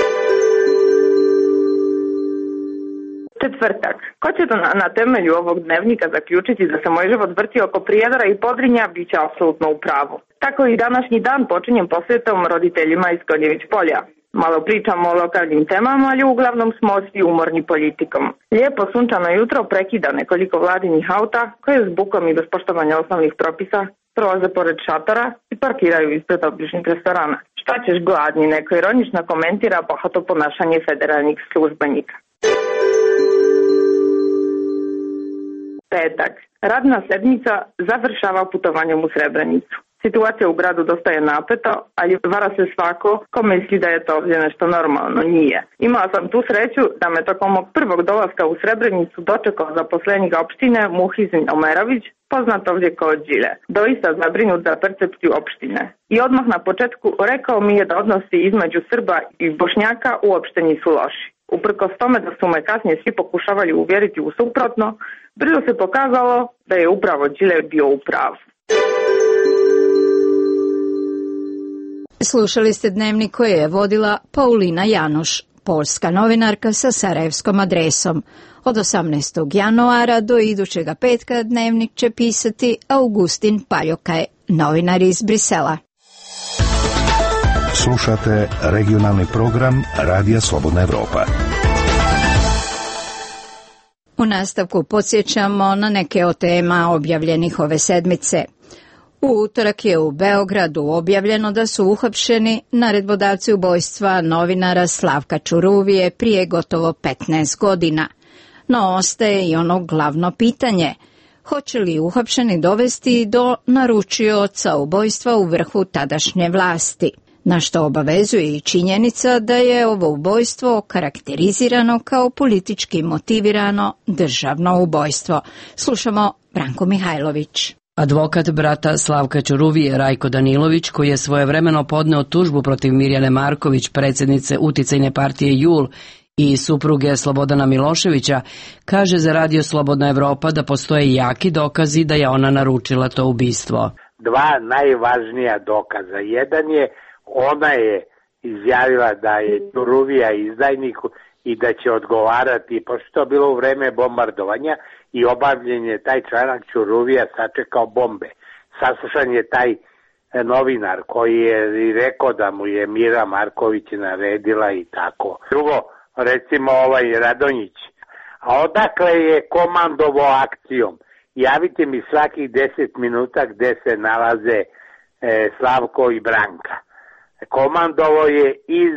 Četvrtak. Ko će to na, na temelju ovog dnevnika zaključiti da se moj život vrti oko Prijedora i Podrinja, bit će apsolutno u pravu. Tako i današnji dan počinjem posjetom roditeljima iz Konjević polja. Malo pričamo o lokalnim temama, ali uglavnom smo svi umorni politikom. Lijepo sunčano jutro prekida nekoliko vladinih auta koje s bukom i bez poštovanja osnovnih propisa prolaze pored šatora i parkiraju ispred obližnjih restorana. Šta ćeš gladni, neko ironično komentira bahato ponašanje federalnih službenika. Petak. Radna sedmica završava putovanjem u Srebrenicu. Situacija u gradu dosta je napeta, ali vara se svako ko misli da je to ovdje nešto normalno. Nije. Imala sam tu sreću da me tokom mog prvog dolaska u Srebrenicu dočekao zaposlenik opštine Muhizin Omerović, poznat ovdje kao Đile. Doista zabrinut za percepciju opštine. I odmah na početku rekao mi je da odnosi između Srba i Bošnjaka uopšte nisu loši. Uprkos tome da su me kasnije svi pokušavali uvjeriti u suprotno, brzo se pokazalo da je upravo Đile bio u pravu. Slušali ste dnevnik koji je vodila Paulina Januš, poljska novinarka sa sarajevskom adresom. Od osamnaestog januara do idućega petka dnevnik će pisati Augustin Paljokaj, novinar iz Brisela. Slušate regionalni program Radija Slobodna Evropa. U nastavku podsjećamo na neke od tema objavljenih ove sedmice. U utorak je u Beogradu objavljeno da su uhapšeni naredbodavci ubojstva novinara Slavka Ćuruvije prije gotovo petnaest godina. No ostaje i ono glavno pitanje. Hoće li uhapšeni dovesti do naručioca ubojstva u vrhu tadašnje vlasti? Na što obavezuje i činjenica da je ovo ubojstvo karakterizirano kao politički motivirano državno ubojstvo. Slušamo Branko Mihajlović. Advokat brata Slavka Ćuruvije Rajko Danilović, koji je svojevremeno podneo tužbu protiv Mirjane Marković, predsjednice uticajne partije JUL, i supruge Slobodana Miloševića, kaže za Radio Slobodna Evropa da postoje jaki dokazi da je ona naručila to ubistvo. Dva najvažnija dokaza. Jedan je, ona je izjavila da je Ćuruvija izdajnik i da će odgovarati, pošto to bilo u vreme bombardovanja i obavljen je taj članak Ćuruvija sačekao bombe. Saslušan je taj novinar koji je i rekao da mu je Mira Marković naredila i tako. Drugo, recimo ovaj Radonjić. A odakle je komandovo akcijom? Javite mi svakih deset minuta gde se nalaze e, Slavko i Branka. Komandovo je iz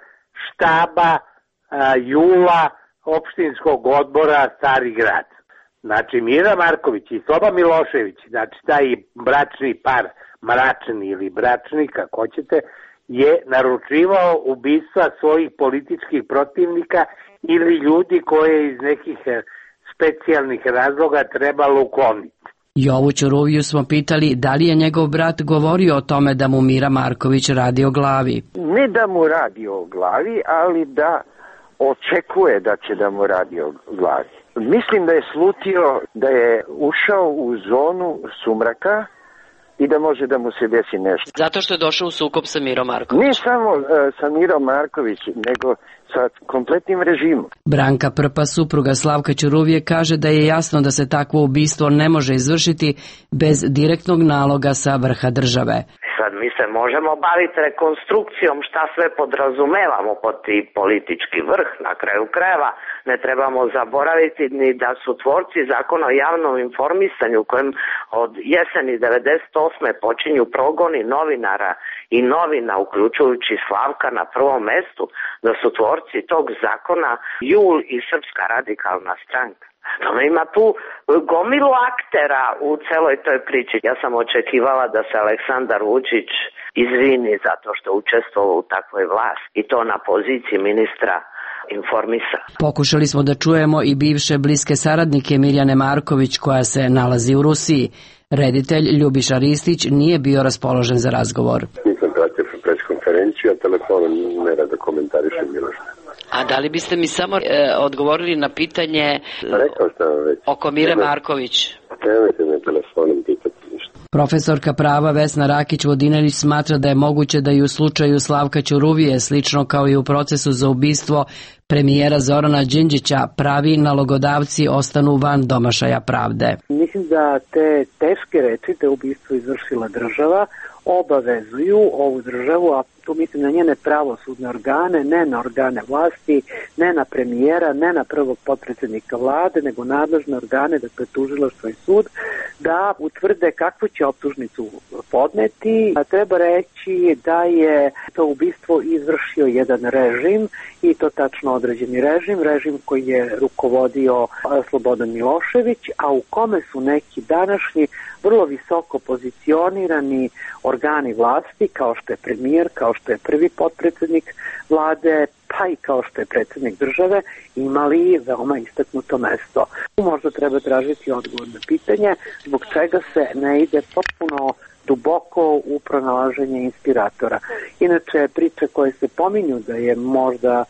štaba a, Jula opštinskog odbora Stari grad. Znači Mira Marković i Sloba Milošević, znači taj bračni par, mračni ili bračni, kako hoćete, je naručivao ubistva svojih političkih protivnika ili ljudi koje iz nekih specijalnih razloga trebalo ukloniti. Jovu Ćuruviju smo pitali da li je njegov brat govorio o tome da mu Mira Marković radi o glavi. Ne da mu radi o glavi, ali da očekuje da će da mu radi o glavi. Mislim da je slutio da je ušao u zonu sumraka i da može da mu se desi nešto. Zato što je došao u sukob sa Mirom Markovićem. Ne samo uh, sa Mirom Markovićem, nego sa kompletnim režimom. Branka Prpa, supruga Slavka Ćuruvije, kaže da je jasno da se takvo ubistvo ne može izvršiti bez direktnog naloga sa vrha države. Sad mi se možemo baviti rekonstrukcijom šta sve podrazumevamo pod ti politički vrh, na kraju krajeva. Ne trebamo zaboraviti ni da su tvorci zakona o javnom informisanju u kojem od jeseni devedeset osme počinju progoni novinara i novina, uključujući Slavka na prvom mestu, da su tvorci tog zakona JUL i Srpska radikalna stranka. Tome ima tu gomilu aktera u celoj toj priči. Ja sam očekivala da se Aleksandar Vučić izvini zato što učestvovao u takvoj vlasti i to na poziciji ministra informisanja. Pokušali smo da čujemo i bivše bliske saradnike Mirjane Marković koja se nalazi u Rusiji. Reditelj Ljubiša Ristić nije bio raspoložen za razgovor. Nisam pratio preskonferenciju, a telefonom ne rada komentarišem Miloša. A da li biste mi samo e, odgovorili na pitanje Rekao sam već. oko Mire Marković? Nemojte me telefonom pitati ništa. Profesorka prava Vesna Rakić-Vodinelić smatra da je moguće da i u slučaju Slavka Ćuruvije, slično kao i u procesu za ubistvo premijera Zorana Đinđića, pravi nalogodavci ostanu van domašaja pravde. Mislim da te teške reči, te ubistvo izvršila država, obavezuju ovu državu, a tu mislim na njene pravosudne organe, ne na organe vlasti, ne na premijera, ne na prvog potpredsjednika vlade, nego nadležne organe, dakle tužilaštvo i sud, da utvrde kakvu će optužnicu podneti. A treba reći da je to ubistvo izvršio jedan režim, i to tačno određeni režim, režim koji je rukovodio Slobodan Milošević, a u kome su neki današnji vrlo visoko pozicionirani organi vlasti, kao što je premijer, kao što je prvi potpredsjednik vlade, pa i kao što je predsjednik države, imali veoma istaknuto mesto. Možda treba tražiti odgovor na pitanje zbog čega se ne ide potpuno duboko u pronalaženje inspiratora. Inače, priče koje se pominju da je možda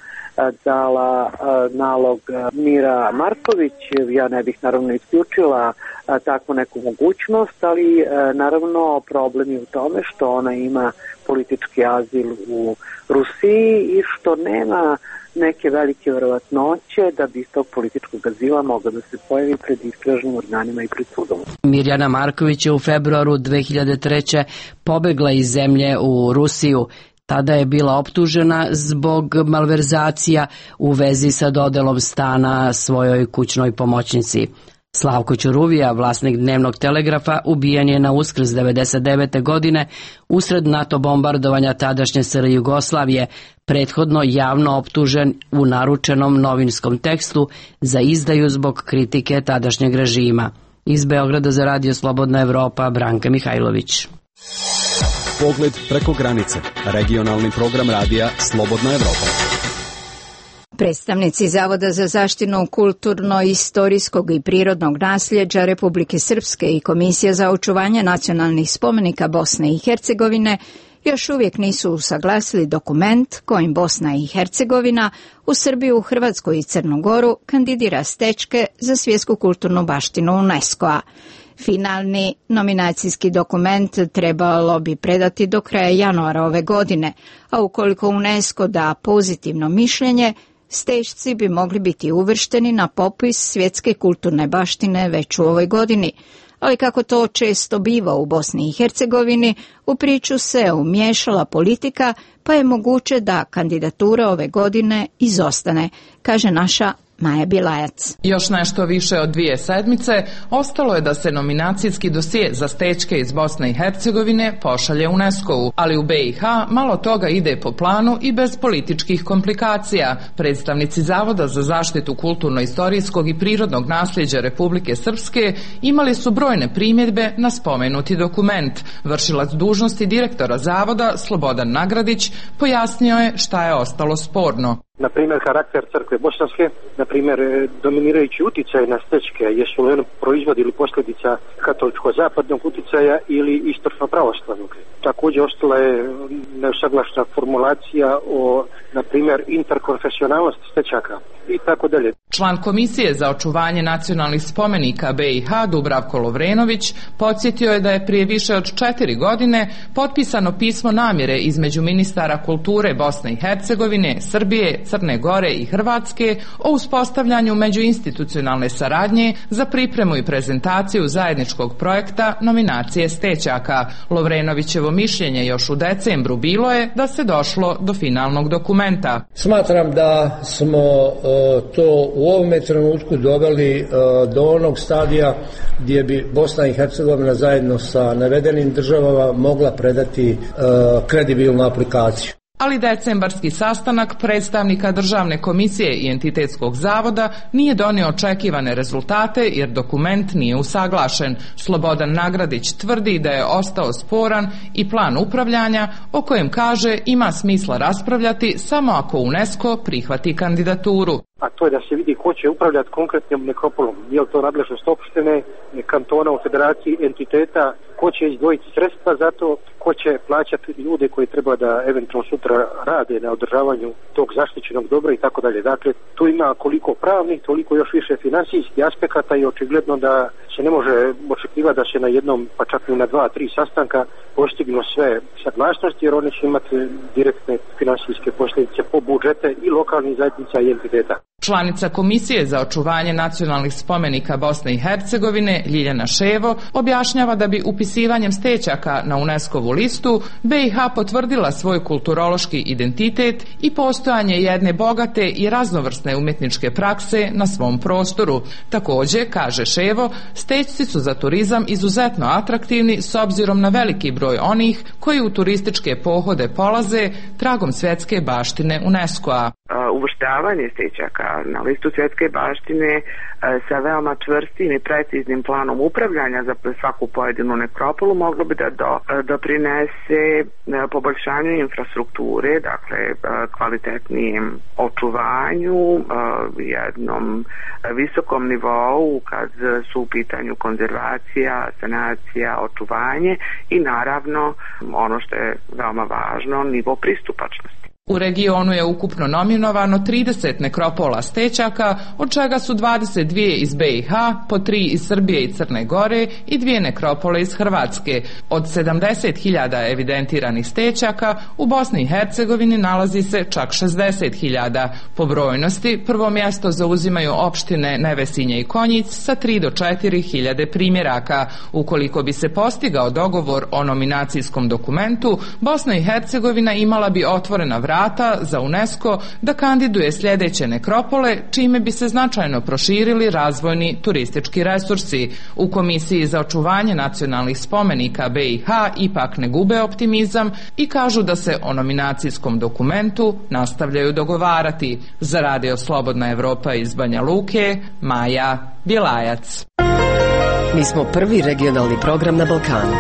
dala nalog Mira Marković, ja ne bih naravno isključila takvu neku mogućnost, ali naravno problem je u tome što ona ima politički azil u Rusiji i što nema neke velike verovatnoće da bi iz tog političkog azila mogla da se pojavi pred istražnim organima i pred sudom. Mirjana Marković je u februaru dve hiljade treće. pobegla iz zemlje u Rusiju. Tada je bila optužena zbog malverzacija u vezi sa dodelom stana svojoj kućnoj pomoćnici. Slavko Ćuruvija, vlasnik Dnevnog telegrafa, ubijen je na Uskrs devedeset devete. godine usred NATO bombardovanja tadašnje S R Jugoslavije, prethodno javno optužen u naručenom novinskom tekstu za izdaju zbog kritike tadašnjeg režima. Iz Beograda za Radio Slobodna Evropa, Branka Mihajlović. Pogled preko granice. Regionalni program radija Slobodna Evropa. Predstavnici Zavoda za zaštitu kulturno-istorijskog i prirodnog nasljeđa Republike Srpske i Komisija za očuvanje nacionalnih spomenika Bosne i Hercegovine još uvijek nisu usaglasili dokument kojim Bosna i Hercegovina u Srbiju, Hrvatsku i Crnu Goru kandidira stečke za svjetsku kulturnu baštinu UNESCO-a. Finalni nominacijski dokument trebalo bi predati do kraja januara ove godine, a ukoliko UNESCO da pozitivno mišljenje, stečci bi mogli biti uvršteni na popis svjetske kulturne baštine već u ovoj godini. Ali kako to često biva u Bosni i Hercegovini, u priču se umiješala politika, pa je moguće da kandidatura ove godine izostane, kaže naša Maja Bilajac. Još nešto više od dvije sedmice ostalo je da se nominacijski dosije za stečke iz Bosne i Hercegovine pošalje UNESCO-u, ali u B i H malo toga ide po planu i bez političkih komplikacija. Predstavnici Zavoda za zaštitu kulturno-istorijskog i prirodnog nasljeđa Republike Srpske imali su brojne primjedbe na spomenuti dokument. Vršilac dužnosti direktora Zavoda Slobodan Nagradić pojasnio je šta je ostalo sporno. Na primjer, karakter crkve bosanske, na primjer, dominirajući uticaj na stečke, jesu li ono proizvod ili posljedica katoličko-zapadnog uticaja ili istočno-pravoslavnog. Također ostala je neusaglašena formulacija o, na primjer, interkonfesionalnosti stečaka i tako dalje. Član Komisije za očuvanje nacionalnih spomenika B i H Dubravko Lovrenović podsjetio je da je prije više od četiri godine potpisano pismo namjere između ministara kulture Bosne i Hercegovine, Srbije, Crne Gore i Hrvatske o uspostavljanju međuinstitucionalne saradnje za pripremu i prezentaciju zajedničkog projekta nominacije stečaka. Lovrenovićevo mišljenje još u decembru bilo je da se došlo do finalnog dokumenta. Smatram da smo uh, to u ovome trenutku doveli uh, do onog stadija gdje bi Bosna i Hercegovina zajedno sa navedenim državama mogla predati uh, kredibilnu aplikaciju. ali decembarski sastanak predstavnika Državne komisije i Entitetskog zavoda nije donio očekivane rezultate jer dokument nije usaglašen. Slobodan Nagradić tvrdi da je ostao sporan i plan upravljanja o kojem kaže ima smisla raspravljati samo ako UNESCO prihvati kandidaturu. A to je da se vidi ko će upravljati konkretnim nekropolom. Je li to nadležnost opštine, kantona u federaciji, entiteta, ko će izdvojiti sredstva za to, ko će plaćati ljude koji treba da eventualno sutra rade na održavanju tog zaštićenog dobra i tako dalje. Dakle, tu ima koliko pravnih, toliko još više finansijskih aspekata i očigledno da se ne može očekivati da se na jednom, pa čak i na dva, tri sastanka postignu sve saglasnosti, jer oni će imati direktne finansijske posljedice po budžete i lokalnih zajednica i entiteta. Članica Komisije za očuvanje nacionalnih spomenika Bosne i Hercegovine, Ljiljana Ševo, objašnjava da bi upisivanjem stećaka na UNESCO-vu listu B i H potvrdila svoj kulturološki identitet i postojanje jedne bogate i raznovrsne umjetničke prakse na svom prostoru. Također, kaže Ševo, stećci su za turizam izuzetno atraktivni s obzirom na veliki broj onih koji u turističke pohode polaze tragom svjetske baštine UNESCO-a. Uvrštavanje stećaka na listu svjetske baštine sa veoma čvrstim i preciznim planom upravljanja za svaku pojedinu nekropolu moglo bi da do, doprinese poboljšanju infrastrukture, dakle kvalitetnijem očuvanju, jednom visokom nivou kad su u pitanju konzervacija, sanacija, očuvanje i naravno ono što je veoma važno, nivo pristupačnosti. U regionu je ukupno nominovano trideset nekropola stećaka, od čega su dvadeset dvije iz B i H, po tri iz Srbije i Crne Gore i dvije nekropole iz Hrvatske. Od sedamdeset hiljada evidentiranih stećaka u Bosni i Hercegovini nalazi se čak šezdeset hiljada. Po brojnosti prvo mjesto zauzimaju opštine Nevesinje i Konjic sa tri do četiri hiljade primjeraka. Ukoliko bi se postigao dogovor o nominacijskom dokumentu, Bosna i Hercegovina imala bi otvorena vrata za UNESCO da kandiduje sljedeće nekropole, čime bi se značajno proširili razvojni turistički resursi. U Komisiji za očuvanje nacionalnih spomenika B i H ipak ne gube optimizam i kažu da se o nominacijskom dokumentu nastavljaju dogovarati. Za Radio Slobodna Evropa iz Banja Luke, Maja Bjelajac. Mi smo prvi regionalni program na Balkanu.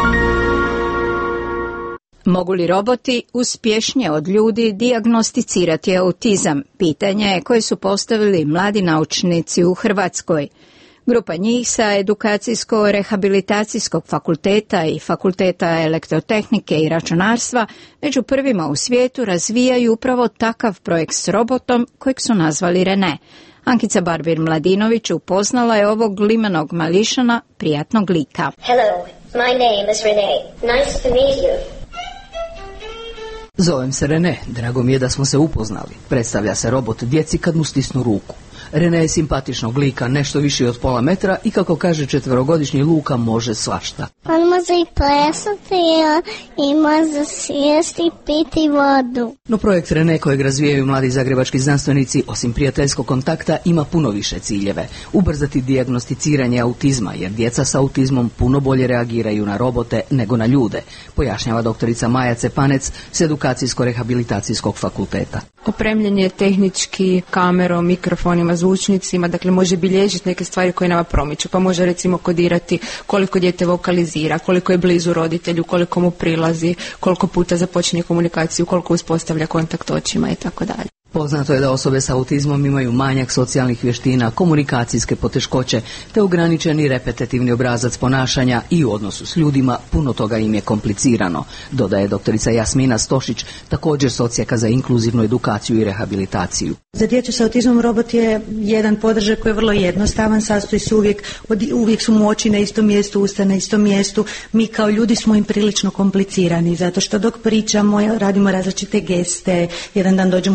Mogu li roboti uspješnije od ljudi dijagnosticirati autizam? Pitanje je koje su postavili mladi naučnici u Hrvatskoj. Grupa njih sa Edukacijsko-rehabilitacijskog fakulteta i Fakulteta elektrotehnike i računarstva među prvima u svijetu razvijaju upravo takav projekt s robotom kojeg su nazvali Rene. Ankica Barbir-Mladinović upoznala je ovog limenog mališana prijatnog lika. Hello, my name is Rene. Nice to meet you. Zovem se Rene, drago mi je da smo se upoznali. Predstavlja se robot djeci kad mu stisnu ruku. Rene je simpatičnog lika, nešto više od pola metra i kako kaže četverogodišnji Luka može svašta. On može i plesati i može sjesti i piti vodu. No projekt Rene kojeg razvijaju mladi zagrebački znanstvenici osim prijateljskog kontakta ima puno više ciljeve. Ubrzati dijagnosticiranje autizma jer djeca sa autizmom puno bolje reagiraju na robote nego na ljude, pojašnjava doktorica Maja Cepanec s Edukacijsko-rehabilitacijskog fakulteta. Opremljen je tehnički kamerom, mikrofonima, zvučnicima, dakle može bilježiti neke stvari koje nama promiču, pa može recimo kodirati koliko dijete vokalizira, koliko je blizu roditelju, koliko mu prilazi, koliko puta započinje komunikaciju, koliko uspostavlja kontakt očima i tako dalje. Poznato je da osobe s autizmom imaju manjak socijalnih vještina, komunikacijske poteškoće te ograničeni repetitivni obrazac ponašanja i u odnosu s ljudima puno toga im je komplicirano, dodaje doktorica Jasmina Stošić, također socijaka za inkluzivnu edukaciju i rehabilitaciju. Za djecu s autizmom robot je jedan podržaj koji je vrlo jednostavan, sastoji se uvijek, uvijek su mu oči na istom mjestu, usta na istom mjestu. Mi kao ljudi smo im prilično komplicirani, zato što dok pričamo, radimo različite geste, jedan dan dođemo u crvenoj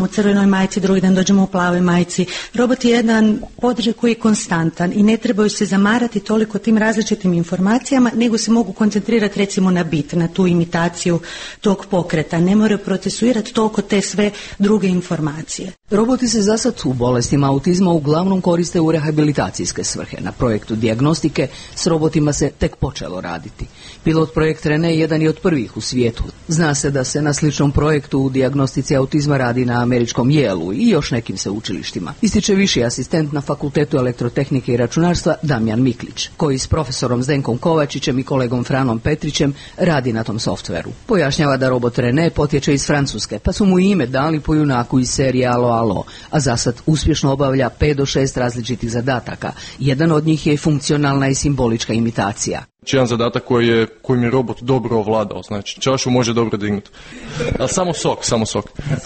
majici, drugi dan dođemo u plavoj majici. Robot je jedan podržaj koji je konstantan i ne trebaju se zamarati toliko tim različitim informacijama, nego se mogu koncentrirati recimo na bit, na tu imitaciju tog pokreta. Ne moraju procesuirati toliko te sve druge informacije. Roboti se zasad u bolestima autizma uglavnom koriste u rehabilitacijske svrhe. Na projektu dijagnostike s robotima se tek počelo raditi. Pilot projekt Rene jedan je od prvih u svijetu. Zna se da se na sličnom projektu u dijagnostici autizma radi na američkom Yale-u i još nekim sveučilištima. Ističe viši asistent na Fakultetu elektrotehnike i računarstva Damjan Miklić, koji s profesorom Zdenkom Kovačićem i kolegom Franom Petrićem radi na tom softveru. Pojašnjava da robot Rene potječe iz Francuske, pa su mu ime dali po junaku iz serije Alo Alo, a zasad uspješno obavlja pet do šest različitih zadataka. Jedan od njih je i funkcionalna i simbolička imitacija. Jedan zadatak koji je, kojim je robot dobro ovladao, znači čašu može dobro dignuti. Ali samo sok, samo sok.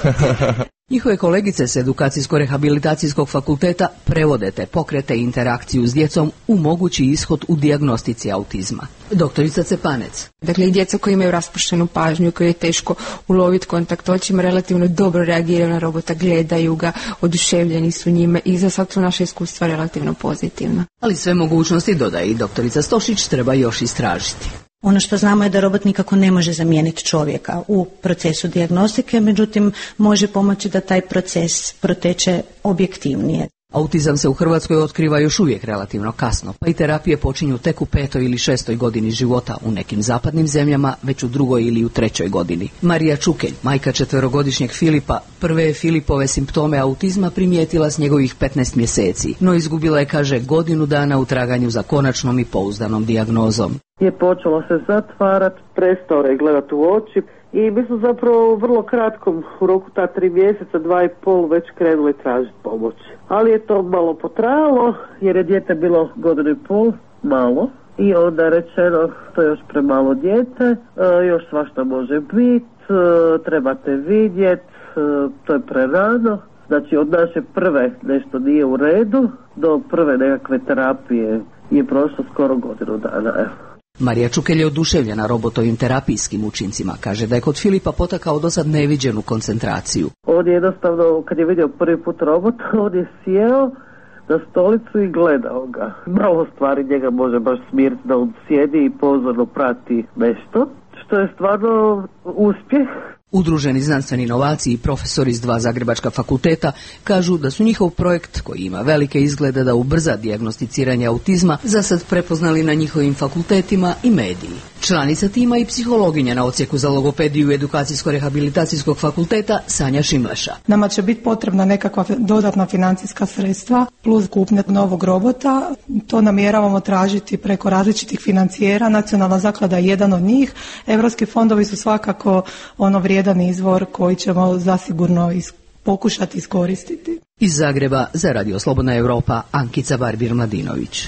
Njihove kolegice s edukacijsko-rehabilitacijskog fakulteta prevode te pokrete i interakciju s djecom u mogući ishod u dijagnostici autizma. Doktorica Cepanec. Dakle, i djeca koji imaju raspršenu pažnju, koji je teško uloviti kontakt očima, relativno dobro reagiraju na robota, gledaju ga, oduševljeni su njime i za sad su naše iskustva relativno pozitivna. Ali sve mogućnosti, dodaje i doktorica Stošić, treba još istražiti. Ono što znamo je da robot nikako ne može zamijeniti čovjeka u procesu dijagnostike, međutim može pomoći da taj proces proteče objektivnije. Autizam se u Hrvatskoj otkriva još uvijek relativno kasno, pa i terapije počinju tek u petoj ili šestoj godini života, u nekim zapadnim zemljama već u drugoj ili u trećoj godini. Marija Čukelj, majka četverogodišnjeg Filipa, prve je Filipove simptome autizma primijetila s njegovih petnaest mjeseci, no izgubila je, kaže, godinu dana u traganju za konačnom i pouzdanom dijagnozom. Je počelo se zatvarat, prestao je gledati u oči i mi smo zapravo u vrlo kratkom, u roku ta tri mjeseca, dva i pol već krenuli tražiti pomoć. Ali je to malo potrajalo jer je dijete bilo godinu i pol, malo. I onda je rečeno, to je još premalo dijete, e, još svašta može biti, e, trebate vidjeti, e, to je prerano. Znači od naše prve nešto nije u redu do prve nekakve terapije je prošlo skoro godinu dana. Evo. Marija Čukelj je oduševljena robotovim terapijskim učincima. Kaže da je kod Filipa potakao dosad neviđenu koncentraciju. On je jednostavno, kad je vidio prvi put robota, on je sjeo na stolicu i gledao ga. Malo stvari njega može baš smiriti da on sjedi i pozorno prati nešto, što je stvarno uspjeh. Udruženi znanstveni inovacije i profesori iz dva zagrebačka fakulteta kažu da su njihov projekt, koji ima velike izglede da ubrza dijagnosticiranje autizma, zasad prepoznali na njihovim fakultetima i mediji. Članica tima i psihologinja na odsjeku za logopediju edukacijsko-rehabilitacijskog fakulteta Sanja Šimleša. Nama će biti potrebna nekakva dodatna financijska sredstva plus kupnje novog robota. To namjeravamo tražiti preko različitih financijera. Nacionalna zaklada je jedan od njih. Europski fondovi su svakako ono vrijedan izvor koji ćemo zasigurno is- pokušati iskoristiti. Iz Zagreba za Radio Slobodna Europa, Ankica Barbir-Mladinović.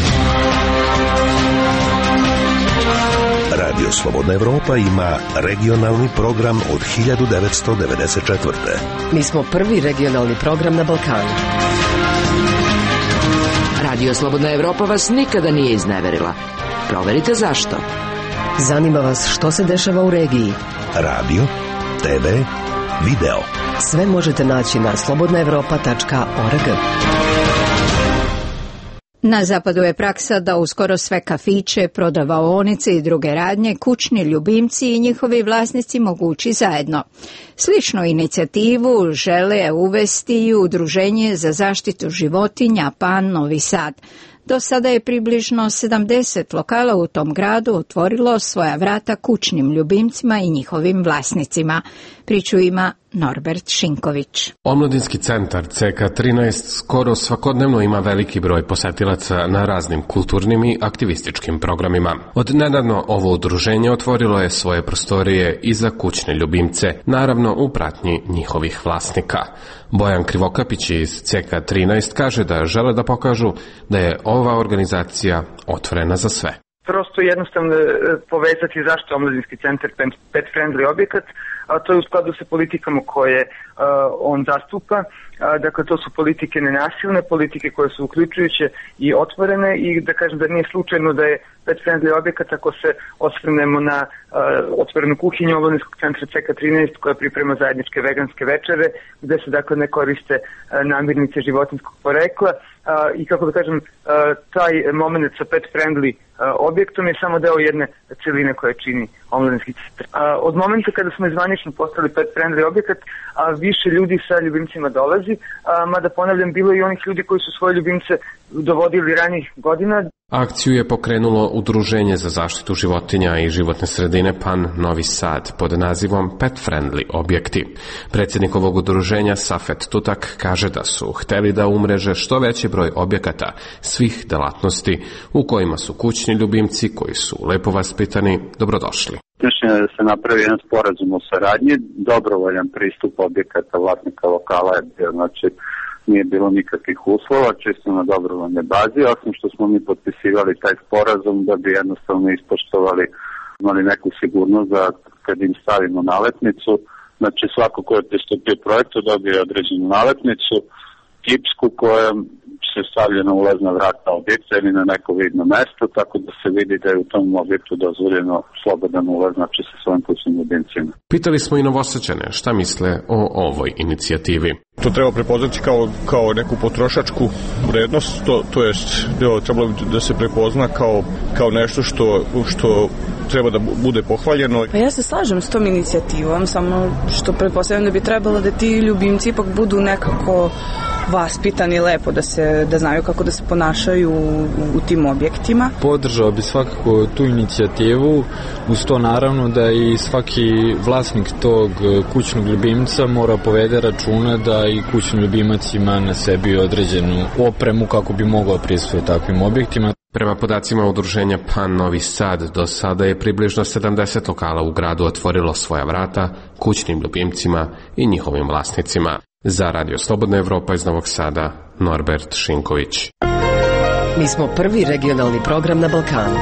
Radio Slobodna Europa ima regionalni program od hiljadu devetsto devedeset četvrte. Mi smo prvi regionalni program na Balkanu. Radio Slobodna Europa vas nikada nije izneverila. Proverite zašto. Zanima vas što se dešava u regiji. Radio, te ve, video. Sve možete naći na slobodna evropa tačka org. Na zapadu je praksa da uskoro sve kafiće, prodavaonice i druge radnje kućni ljubimci i njihovi vlasnici mogu ući zajedno. Sličnu inicijativu žele uvesti i Udruženje za zaštitu životinja Pan Novi Sad. Do sada je približno sedamdeset lokala u tom gradu otvorilo svoja vrata kućnim ljubimcima i njihovim vlasnicima. Priču ima Norbert Šinković. Omladinski centar C K trinaest skoro svakodnevno ima veliki broj posetilaca na raznim kulturnim i aktivističkim programima. Od nedavno ovo udruženje otvorilo je svoje prostorije i za kućne ljubimce, naravno u pratnji njihovih vlasnika. Bojan Krivokapić iz C K trinaest kaže da žele da pokažu da je ova organizacija otvorena za sve. Prosto jednostavno povezati zašto je omladinski centar pet friendly objekat, a to je u skladu sa politikama koje uh, on zastupa. Uh, dakle, to su politike nenasilne, politike koje su uključujuće i otvorene i da kažem da nije slučajno da je pet friendly objekat ako se osvrnemo na uh, otvorenu kuhinju omladinskog centra C K trinaest koja priprema zajedničke veganske večere gde se dakle ne koriste uh, namirnice životinjskog porekla uh, i kako da kažem uh, taj moment sa pet friendly uh, objektom je samo deo jedne celine koja čini omladinski centar. Uh, od momenta kada smo izvanično postali pet friendly objekat, a uh, više ljudi sa ljubimcima dolazi, uh, mada ponavljam bilo i onih ljudi koji su svoje ljubimce dovodili ranijih godina. Akciju je pokrenulo Udruženje za zaštitu životinja i životne sredine Pan Novi Sad pod nazivom Pet Friendly objekti. Predsjednik ovog udruženja Safet Tutak kaže da su hteli da umreže što veći broj objekata svih delatnosti u kojima su kućni ljubimci koji su lepo vaspitani dobrodošli. Mišljenje da se napravi jedan sporazum o saradnji, dobrovoljan pristup objekata vlasnika lokala je bio, znači nije bilo nikakvih uslova, čisto na dobrovoljnoj bazi, osim što smo mi potpisivali taj sporazum da bi jednostavno ispoštovali, imali neku sigurnost da kad im stavimo nalepnicu, znači svako ko je pristupio projektu dobije određenu nalepnicu, tipsku koja se stavlja na ulazna vrata objekta ili na neko vidno mesto, tako da se vidi da je u tom objektu dozvoljeno slobodan ulaz, znači sa svojim kućnim ljubimcima. Pitali smo i Novosađane šta misle o ovoj inicijativi. To treba prepoznati kao, kao neku potrošačku vrednost, to, to jest trebalo da se prepozna kao, kao nešto što, što treba da bude pohvaljeno. Pa ja se slažem s tom inicijativom, samo što pretpostavljam da bi trebalo da ti ljubimci ipak budu nekako vaspitani lepo, da se da znaju kako da se ponašaju u, u tim objektima. Podržao bi svakako tu inicijativu, uz to naravno da i svaki vlasnik tog kućnog ljubimca mora povede računa da i kućni ljubimac ima na sebi određenu opremu kako bi mogao prisustvovati takvim objektima. Prema podacima udruženja Pan Novi Sad, do sada je približno sedamdeset lokala u gradu otvorilo svoja vrata kućnim ljubimcima i njihovim vlasnicima. Za Radio Slobodna Evropa iz Novog Sada, Norbert Šinković. Mi smo prvi regionalni program na Balkanu.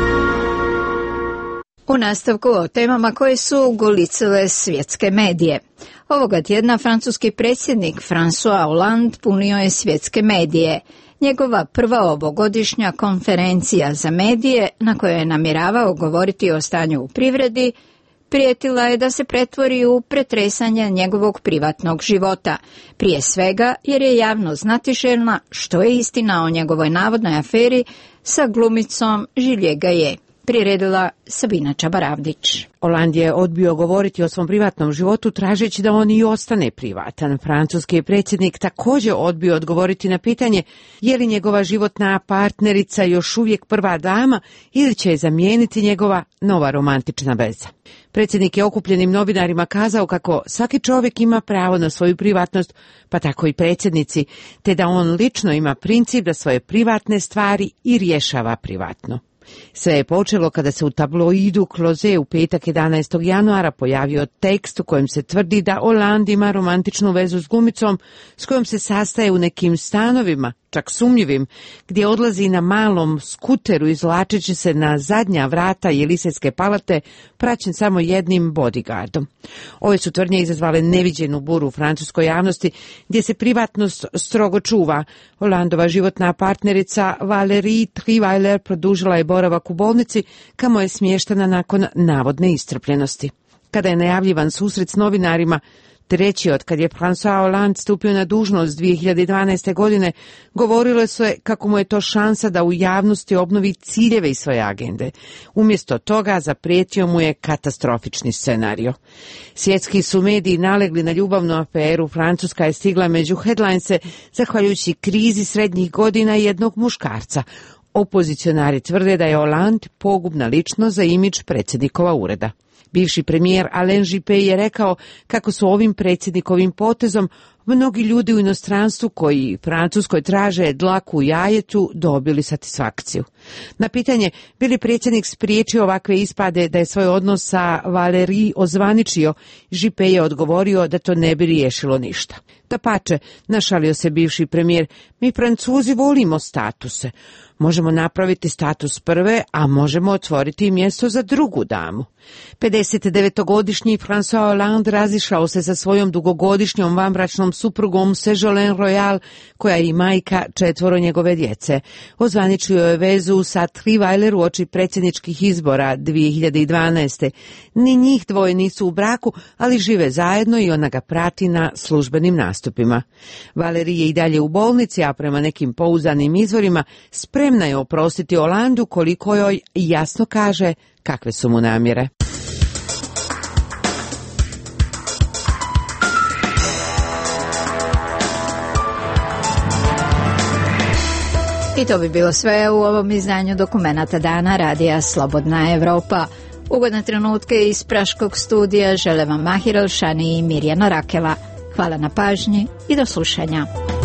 U nastavku o temama koje su golicale svjetske medije. Ovoga tjedna francuski predsjednik François Hollande punio je svjetske medije. Njegova prva ovogodišnja konferencija za medije, na kojoj je namjeravao govoriti o stanju u privredi, prijetila je da se pretvori u pretresanje njegovog privatnog života. Prije svega jer je javno znatiželjna što je istina o njegovoj navodnoj aferi sa glumicom Julie Gaillet. Priredila Sabina Čabaravdić. Hollande je odbio govoriti o svom privatnom životu tražeći da on i ostane privatan. Francuski predsjednik također odbio odgovoriti na pitanje je li njegova životna partnerica još uvijek prva dama ili će je zamijeniti njegova nova romantična veza. Predsjednik je okupljenim novinarima kazao kako svaki čovjek ima pravo na svoju privatnost, pa tako i predsjednici, te da on lično ima princip da svoje privatne stvari i rješava privatno. Sve je počelo kada se u tabloidu Closet u petak jedanaestog januara pojavio tekst u kojem se tvrdi da Hollande ima romantičnu vezu s glumicom s kojom se sastaje u nekim stanovima, čak sumnjivim, gdje odlazi na malom skuteru izvlačeći se na zadnja vrata Jelisejske palate, praćen samo jednim bodyguardom. Ove su tvrdnje izazvale neviđenu buru u francuskoj javnosti, gdje se privatnost strogo čuva. Hollandova životna partnerica Valérie Trierweiler produžila je boravak u bolnici, kamo je smještena nakon navodne iscrpljenosti. Kada je najavljivan susret s novinarima, treći od kad je François Hollande stupio na dužnost dvije hiljade dvanaeste. godine, govorilo se kako mu je to šansa da u javnosti obnovi ciljeve iz svoje agende. Umjesto toga zaprijetio mu je katastrofični scenario. Svjetski su mediji nalegli na ljubavnu aferu. Francuska je stigla među headlinese zahvaljujući krizi srednjih godina jednog muškarca. Opozicionari tvrde da je Hollande pogubna ličnost za imidž predsjednikova ureda. Bivši premijer Alain Juppé je rekao kako su ovim predsjednikovim potezom mnogi ljudi u inostranstvu koji Francuskoj traže dlaku u jajetu dobili satisfakciju. Na pitanje bi li predsjednik spriječio ovakve ispade da je svoj odnos sa Valérie ozvaničio, Juppé je odgovorio da to ne bi riješilo ništa. Dapače, našalio se bivši premijer, mi Francuzi volimo statuse. Možemo napraviti status prve, a možemo otvoriti mjesto za drugu damu. pedesetdevetogodišnji François Hollande razišao se sa svojom dugogodišnjom vanbračnom suprugom Ségolène Royal, koja je i majka četvoro njegove djece. Ozvaničio je vezu sa Tri Weiler uoči predsjedničkih izbora dvije hiljade dvanaeste. Ni njih dvoje nisu u braku, ali žive zajedno i ona ga prati na službenim nastupima. Valérie je i dalje u bolnici, a prema nekim pouzdanim izvorima spremna je oprostiti Hollandu koliko joj jasno kaže kakve su mu namjere. I to bi bilo sve u ovom izdanju Dokumenata dana radija Slobodna Evropa. Ugodne trenutke iz Praškog studija žele vam Mahir Elšani i Mirjana Rakela. Hvala na pažnji i do slušanja.